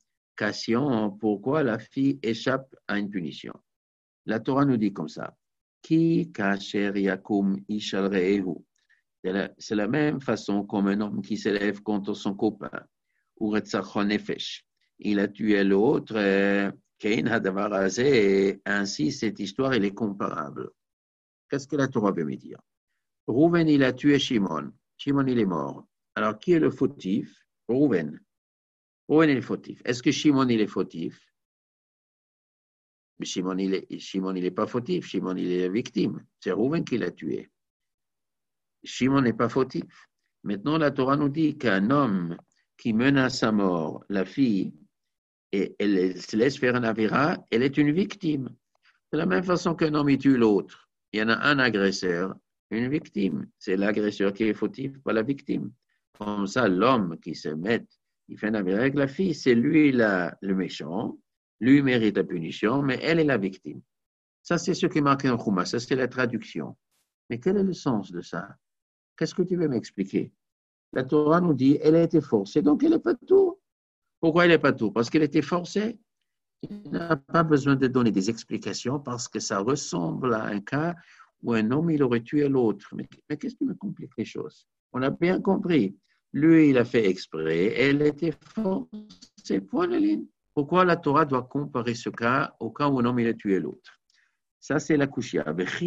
explication pourquoi la fille échappe à une punition. La Torah nous dit comme ça. Ki kasher yakum ishal re'ehu. C'est la même façon comme un homme qui s'élève contre son copain. Ou retzachon nefesh. Il a tué l'autre. Kein hadavar hazeh. Ainsi, cette histoire, elle est comparable. Qu'est-ce que la Torah veut me dire? Rouven, il a tué Shimon. Shimon, il est mort. Alors, qui est le fautif? Rouven. Rouven, il est fautif. Est-ce que Shimon, il est fautif? Mais Shimon, il est pas fautif. Shimon, il est la victime. C'est Rouven qui l'a tué. Shimon n'est pas fautif. Maintenant, la Torah nous dit qu'un homme qui menace à mort la fille et elle se laisse faire un avéra, elle est une victime. De la même façon qu'un homme tue l'autre. Il y en a un agresseur, une victime. C'est l'agresseur qui est fautif, pas la victime. Comme ça, l'homme qui se met, il fait un avéra avec la fille, c'est lui le méchant, lui mérite la punition, mais elle est la victime. Ça, c'est ce qui est marqué en Chouma, ça c'est la traduction. Mais quel est le sens de ça? Qu'est-ce que tu veux m'expliquer? La Torah nous dit, elle a été forcée, donc elle n'est pas tout. Pourquoi elle n'est pas tout? Parce qu'elle était forcée. Il n'a pas besoin de donner des explications parce que ça ressemble à un cas où un homme, il aurait tué l'autre. Mais qu'est-ce qui me complique les choses? On a bien compris. Lui, il a fait exprès, elle était forcée, point de ligne. Pourquoi la Torah doit comparer ce cas au cas où un homme, il a tué l'autre? Ça, c'est la kushia.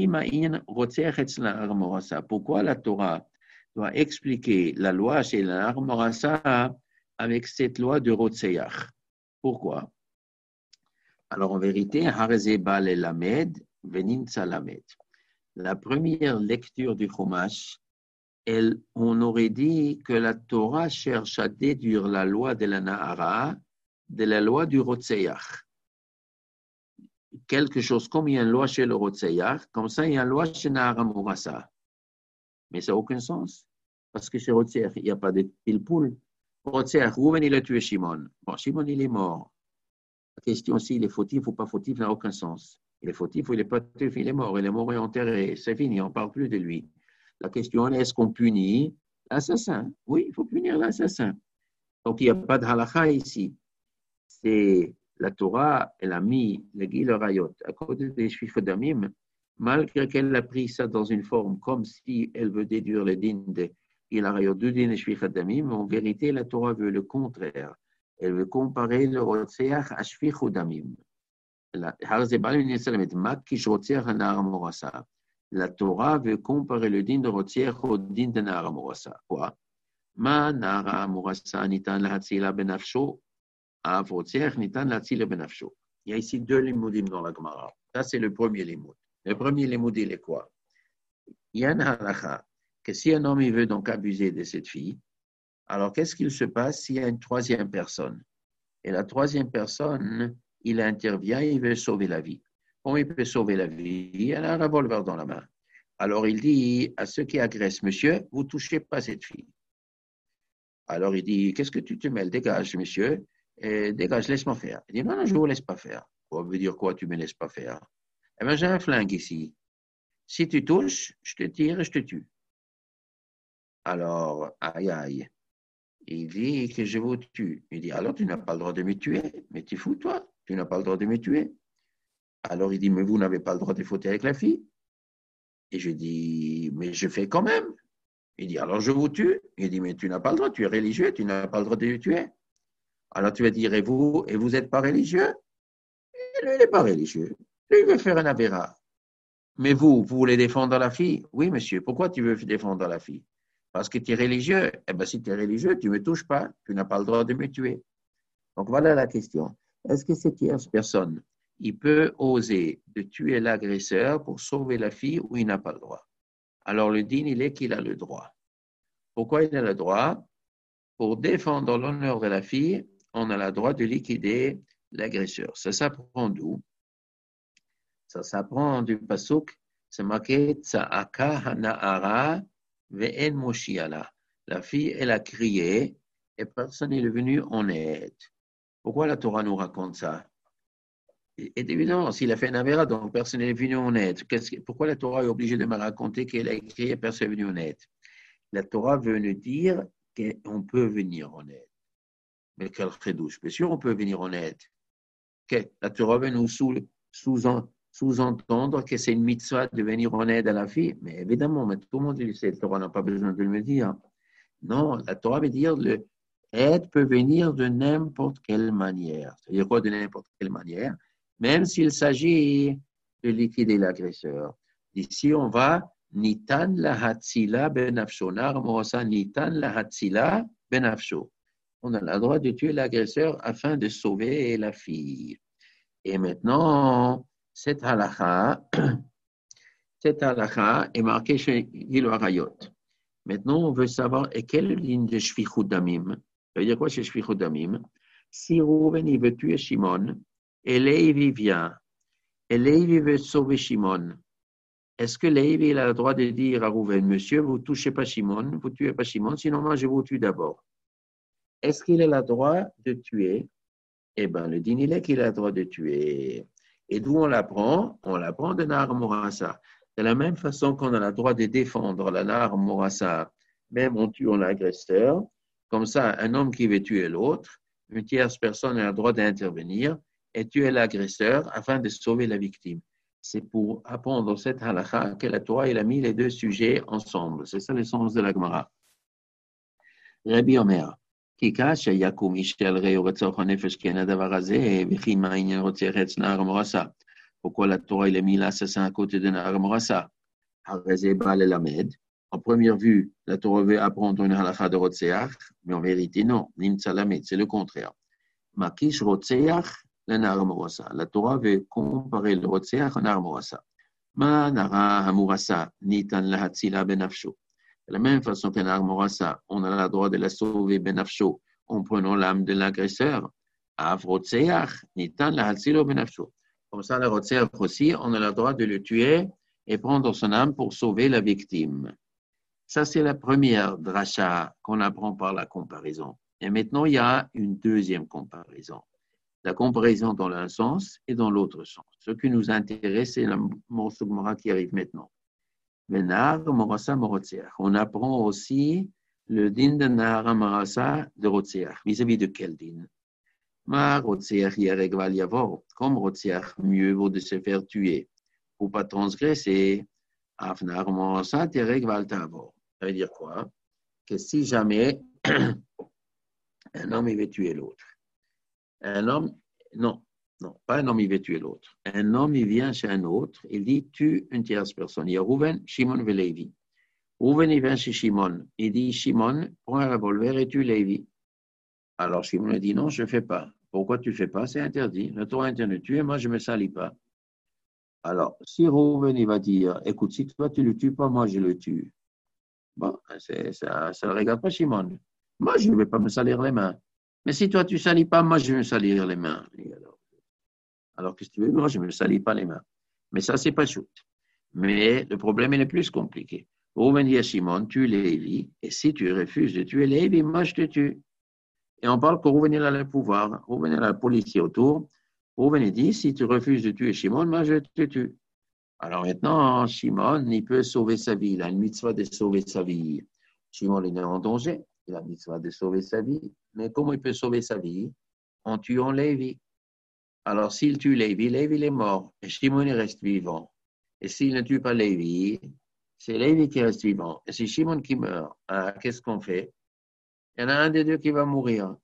Pourquoi la Torah doit expliquer la loi chez l'Armorasa avec cette loi de Rotseach? Pourquoi? Alors, en vérité, Harzeba le Lamed, Veninsa Lamed. La première lecture du Chumash, on aurait dit que la Torah cherche à déduire la loi de la Nahara de la loi du Rotseach. Quelque chose comme il y a une loi chez le Rotseach, comme ça, il y a une loi chez Nahara Mourassa. Mais ça n'a aucun sens. Parce que chez Rotseach, il n'y a pas de pile-poule. Rotseach, Rouven, il a tué Shimon. Bon, Shimon, il est mort. La question s'il est fautif ou pas fautif n'a aucun sens. Il est fautif ou il n'est pas fautif, il est mort et enterré. C'est fini, on ne parle plus de lui. La question est, est-ce qu'on punit l'assassin? Oui, il faut punir l'assassin. Donc, il n'y a pas de halakha ici. C'est la Torah, elle a mis le Gil Rayot à côté des Shvich Damim, malgré qu'elle a pris ça dans une forme comme si elle veut déduire le din de Gil Rayot, deux din de Shvich Damim. En vérité, la Torah veut le contraire. Elle veut comparer le Rotseach à Shvich Damim. La Torah veut comparer le din de Rotseach au din de Nahara Mourassa. Quoi? Ma Nahara Mourassa nitan lahatzila benafsho. Il y a ici deux limoudim dans la Gemara. Ça, c'est le premier limoud. Le premier limoud, il est quoi? Il y a un halakha que si un homme il veut donc abuser de cette fille, alors qu'est-ce qu'il se passe s'il y a une troisième personne? Et la troisième personne, il intervient, il veut sauver la vie. Comment il peut sauver la vie? Il a un revolver dans la main. Alors il dit à ceux qui agressent, monsieur, vous ne touchez pas cette fille. Alors il dit, qu'est-ce que tu te mêles? Dégage, monsieur. Dégage, laisse-moi faire. Il dit, non, je ne vous laisse pas faire. Ça veut dire quoi, tu ne me laisses pas faire? Eh bien, j'ai un flingue ici. Si tu touches, je te tire et je te tue. Alors, aïe, aïe. Il dit que je vous tue. Il dit, alors tu n'as pas le droit de me tuer. Mais tu fous, toi. Tu n'as pas le droit de me tuer. Alors, il dit, mais vous n'avez pas le droit de fauter avec la fille. Et je dis, mais je fais quand même. Il dit, alors je vous tue. Il dit, mais tu n'as pas le droit, tu es religieux, tu n'as pas le droit de me tuer. Alors tu vas dire, et vous n'êtes pas religieux? Et lui, il n'est pas religieux. Lui, il veut faire un avéra. Mais vous voulez défendre la fille? Oui, monsieur. Pourquoi tu veux défendre la fille? Parce que tu es religieux. Eh bien, si tu es religieux, tu ne me touches pas. Tu n'as pas le droit de me tuer. Donc, voilà la question. Est-ce que cette tierce personne, il peut oser de tuer l'agresseur pour sauver la fille ou il n'a pas le droit? Alors, le din, il est qu'il a le droit. Pourquoi il a le droit? Pour défendre l'honneur de la fille, on a le droit de liquider l'agresseur. Ça s'apprend d'où? Ça s'apprend du pasuk, c'est marqué Tsa'aka hana'ara ve'en moshiala. La fille, elle a crié et personne n'est venu en aide. Pourquoi la Torah nous raconte ça? Et évidemment, s'il a fait un avéra, donc personne n'est venu en aide. Pourquoi la Torah est obligée de me raconter qu'elle a crié et personne n'est venu en aide? La Torah veut nous dire qu'on peut venir en aide. Mais quel chidouche. Bien sûr, on peut venir en aide. La Torah veut nous sous-entendre que c'est une mitzvah de venir en aide à la fille. Mais évidemment, mais tout le monde le sait, la Torah n'a pas besoin de le dire. Non, la Torah veut dire le aide peut venir de n'importe quelle manière. C'est-à-dire quoi de n'importe quelle manière? Même s'il s'agit de liquider l'agresseur. Ici, on va nitan la hatzila benafsho. Narmosa nitan la hatzila benafsho. On a le droit de tuer l'agresseur afin de sauver la fille. Et maintenant, cette halakha est marquée chez Gil Arayot. Maintenant, on veut savoir quelle ligne de Shfichut Damim. Ça veut dire quoi chez Shfichut Damim? Si Rouven il veut tuer Shimon, et Lévi vient, et Lévi veut sauver Shimon, est-ce que Lévi a le droit de dire à Rouven, monsieur, vous ne touchez pas Shimon, vous ne tuez pas Shimon, sinon moi je vous tue d'abord? Est-ce qu'il a le droit de tuer? Eh bien, le din il est qu'il a le droit de tuer. Et d'où on l'apprend? On l'apprend de Nahar Morassa. De la même façon qu'on a le droit de défendre la Nahar Morassa, même en tuant l'agresseur, comme ça, un homme qui veut tuer l'autre, une tierce personne a le droit d'intervenir et tuer l'agresseur afin de sauver la victime. C'est pour apprendre cette halakha que la Torah il a mis les deux sujets ensemble. C'est ça le sens de la Gemara. Rabbi Omer. Pourquoi la Torah il a mis l'assassin à côté de Nahar Morassa? En première vue, la Torah veut apprendre une halakha de Rotseach, mais en vérité, non. C'est le contraire. Makish Rotseach, le Nahar Morassa. La Torah veut comparer le Rotseach au Nahar Morassa. Ma Nahar Morassa, nitan lahatzila benafsho. De la même façon qu'un Nahar Morassa, on a le droit de la sauver benafsho en prenant l'âme de l'agresseur. Av Rotseach, nitan lahatzila benafsho. Comme ça, le Rotseach aussi, on a le droit de le tuer et prendre son âme pour sauver la victime. Ça, c'est la première dracha qu'on apprend par la comparaison. Et maintenant, il y a une deuxième comparaison. La comparaison dans l'un sens et dans l'autre sens. Ce qui nous intéresse, c'est le morceau Gemara qui arrive maintenant. Nahar Morassa Morotseach. On apprend aussi le din de Nahar Morassa de Rotseach. Vis-à-vis de quel din? Ma Rotseach yareg val yavor. Comme Rotseach, mieux vaut de se faire tuer. Pour ne pas transgresser. Af Nahar Morassa yareg val tavor. Ça veut dire quoi? Que si jamais un homme il veut tuer l'autre, non, pas un homme il veut tuer l'autre. Un homme il vient chez un autre, il dit tue une tierce personne. Il y a Rouven, Shimon et Lévi. Rouven il vient chez Shimon, il dit Shimon, prends un revolver et tue Lévi. Alors Shimon dit non, je ne fais pas. Pourquoi tu ne fais pas? C'est interdit. Le Torah interdit de tuer, moi je ne me salis pas. Alors si Rouven il va dire écoute, si toi tu ne le tues pas, moi je le tue. Bon, ça ne regarde pas Shimon. Moi, je ne vais pas me salir les mains. Mais si toi, tu ne salis pas, moi, je vais me salir les mains. Alors qu'est-ce que tu veux? Moi, je ne me salis pas les mains. Mais ça, c'est pas shoot. Mais le problème, il est plus compliqué. Rouven dit à Shimon, tue Lévi. Et si tu refuses de tuer Lévi, moi, je te tue. Et on parle que Rouven a le pouvoir. Rouven a la police autour. Rouven dit, si tu refuses de tuer Shimon, moi, je te tue. Alors maintenant, Shimon, il peut sauver sa vie. Il a une mitzvah de sauver sa vie. Shimon, il est en danger. Il a une mitzvah de sauver sa vie. Mais comment il peut sauver sa vie? En tuant Lévi. Alors, s'il tue Lévi, Lévi il est mort. Et Shimon, il reste vivant. Et s'il ne tue pas Lévi, c'est Lévi qui reste vivant. Et c'est Shimon qui meurt. Alors, qu'est-ce qu'on fait? Il y en a un des deux qui va mourir.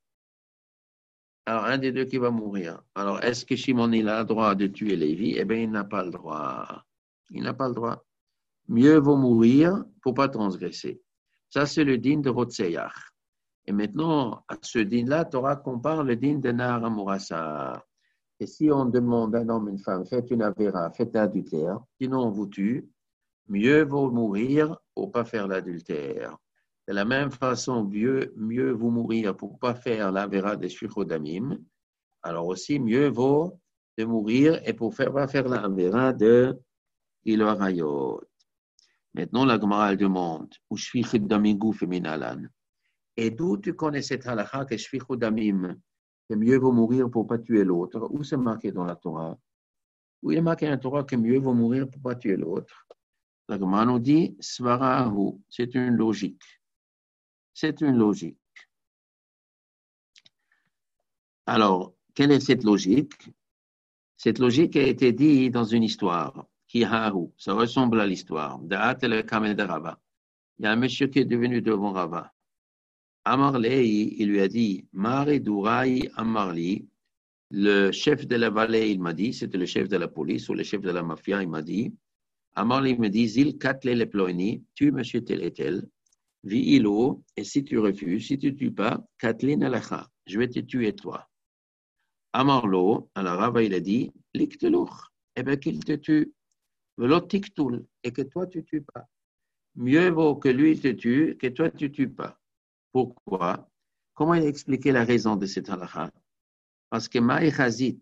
Alors, un des deux qui va mourir. Alors, est-ce que Shimon, il a le droit de tuer Lévi? Eh bien, il n'a pas le droit. Il n'a pas le droit. Mieux vaut mourir pour ne pas transgresser. Ça, c'est le din de Rotseach. Et maintenant, à ce din-là, Torah compare le din de Nahar Morassa. Et si on demande à un homme, une femme, faites une avéra, faites l'adultère, sinon on vous tue, mieux vaut mourir pour ne pas faire l'adultère. De la même façon, mieux vaut mourir pour ne pas faire l'avéra des Shfichut Damim. Alors aussi, mieux vaut de mourir et pour pas faire l'avéra de Gil Arayot. Maintenant, la Gemara demande, où Shfichut Damim gouf minalan. Et d'où tu connais cette halakha que Shfichut Damim, que mieux vaut mourir pour ne pas tuer l'autre? Où c'est marqué dans la Torah? Où il est marqué dans la Torah que mieux vaut mourir pour ne pas tuer l'autre? La Gemara nous dit, Svarahu, c'est une logique. C'est une logique. Alors, quelle est cette logique? Cette logique a été dite dans une histoire. Qui hahu, ça ressemble à l'histoire. Da'at el Kamed Rava. Il y a un monsieur qui est devenu devant Rava. Amarlei, il lui a dit, Mare Durai Amarli, le chef de la vallée, il m'a dit, c'était le chef de la police ou le chef de la mafia, il m'a dit, Amarli me dit, Zil Katle le Ploini, tue monsieur tel et tel, Vi'ilo, et si tu refuses, si tu ne tues pas, Katle Nalacha, je vais te tuer toi. Amarlo, alors Rava, il a dit, Likteluch, eh bien qu'il te tue, Velotiktul, et que toi tu ne tues pas. Mieux vaut que lui te tue que toi tu ne tues pas. Pourquoi? Comment il a expliqué la raison de cette halakha? Parce que Maïchazit,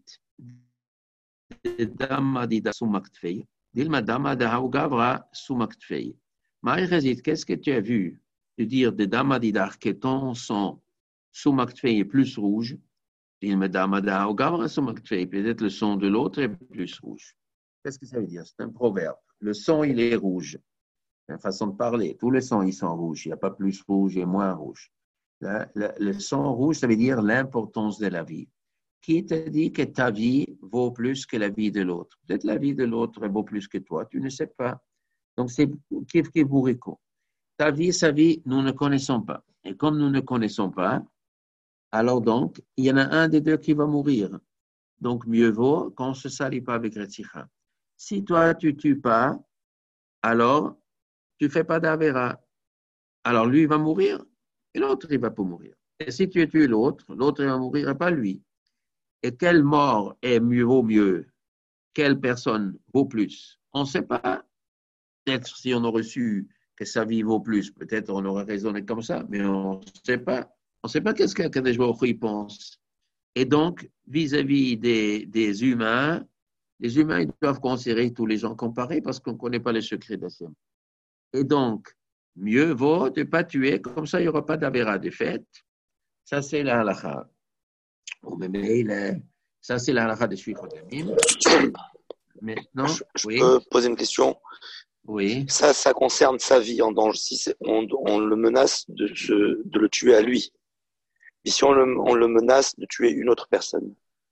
Damadida Sumaktfei, Dilma Damada Gavra Sumaktfei. Maïchazit, qu'est-ce que tu as vu de dire de Damadidar que ton sang Sumaktfei est plus rouge? Dilma Damada Gavra Sumaktfei, peut-être le sang de l'autre est plus rouge. Qu'est-ce que ça veut dire? C'est un proverbe. Le sang, il est rouge. C'est une façon de parler. Tous les sangs, ils sont rouges. Il n'y a pas plus rouge et moins rouge. Le sang rouge, ça veut dire l'importance de la vie. Qui te dit que ta vie vaut plus que la vie de l'autre? Peut-être la vie de l'autre vaut plus que toi. Tu ne sais pas. Donc, c'est kif kibouriko. Ta vie, sa vie, nous ne connaissons pas. Et comme nous ne connaissons pas, alors donc, il y en a un des deux qui va mourir. Donc, mieux vaut qu'on ne se salit pas avec Retzicha. Si toi, tu ne tues pas, alors, tu ne fais pas d'Avera. Alors, lui, il va mourir et l'autre, il ne va pas mourir. Et si tu tues l'autre, l'autre, il va mourir et pas lui. Et quelle mort vaut mieux? Quelle personne vaut plus? On ne sait pas. Peut-être si on aurait su que sa vie vaut plus, peut-être on aurait raisonné comme ça, mais on ne sait pas. On ne sait pas qu'est-ce qu'Akadosh Baruch Hu pense. Et donc, vis-à-vis des humains, les humains ils doivent considérer tous les gens comparés parce qu'on ne connaît pas les secrets d'Hachem. Et donc, mieux vaut de ne pas tuer, comme ça il n'y aura pas d'Avera de fête. Ça, c'est la halakha. Ça, c'est la halakha de Shvichot Damim. Maintenant, je oui. peux poser une question? Oui. Ça concerne sa vie en danger. Si on le menace de le tuer à lui. Et si on le menace de tuer une autre personne?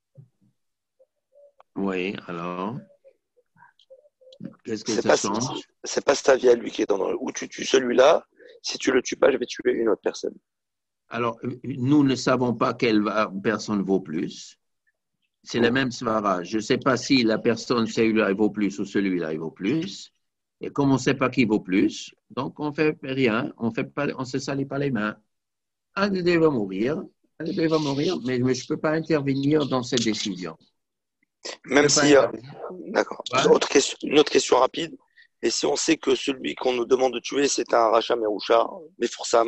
Oui, alors, qu'est-ce que ça change? C'est pas sa vie à lui qui est en danger. Ou tu tues celui-là, si tu le tues pas, je vais tuer une autre personne. Alors, nous ne savons pas quelle personne vaut plus. C'est la même svara. Je ne sais pas si la personne, celui-là, vaut plus ou celui-là, il vaut plus. Et comme on ne sait pas qui vaut plus, donc on ne fait rien, on ne se salit pas les mains. Un des deux va mourir, mais je ne peux pas intervenir dans cette décision. Même si... D'accord. Ouais. Une autre question rapide. Et si on sait que celui qu'on nous demande de tuer, c'est un Racha Merusha, Mefursam?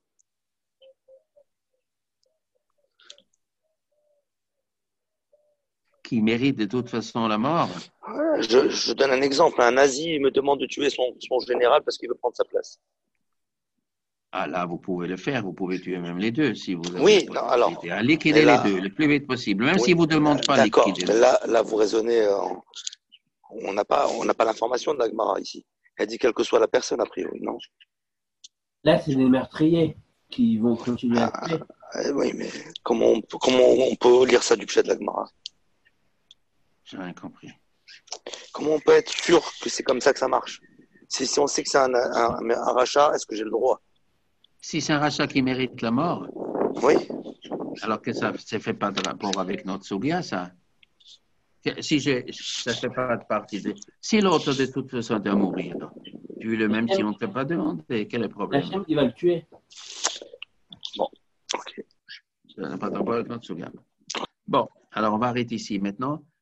Qui mérite de toute façon la mort. Je donne un exemple. Un nazi me demande de tuer son général parce qu'il veut prendre sa place. Ah là, vous pouvez le faire. Vous pouvez tuer même les deux si vous avez. Oui, non, alors. Liquider les deux le plus vite possible, même si vous ne demandez pas liquider. D'accord, là, vous raisonnez. On n'a pas l'information de la Gemara ici. Elle dit quelle que soit la personne, a priori, non? Là, c'est des meurtriers qui vont continuer à tuer. Oui, mais comment on peut lire ça du pshat de la Gemara? J'ai rien compris. Comment on peut être sûr que c'est comme ça que ça marche? Si on sait que c'est un rachat, est-ce que j'ai le droit? Si c'est un rachat qui mérite la mort, oui. Alors que ça ne fait pas de rapport avec notre Sugia, ça. Si ça ne fait pas partie de. Si l'autre de toute façon doit mourir, tu le même si on ne te pas demandé, quel est le problème? Hachem qui va le tuer. Bon, ok. Ça n'a pas de rapport avec notre Sugia. Bon, alors on va arrêter ici maintenant.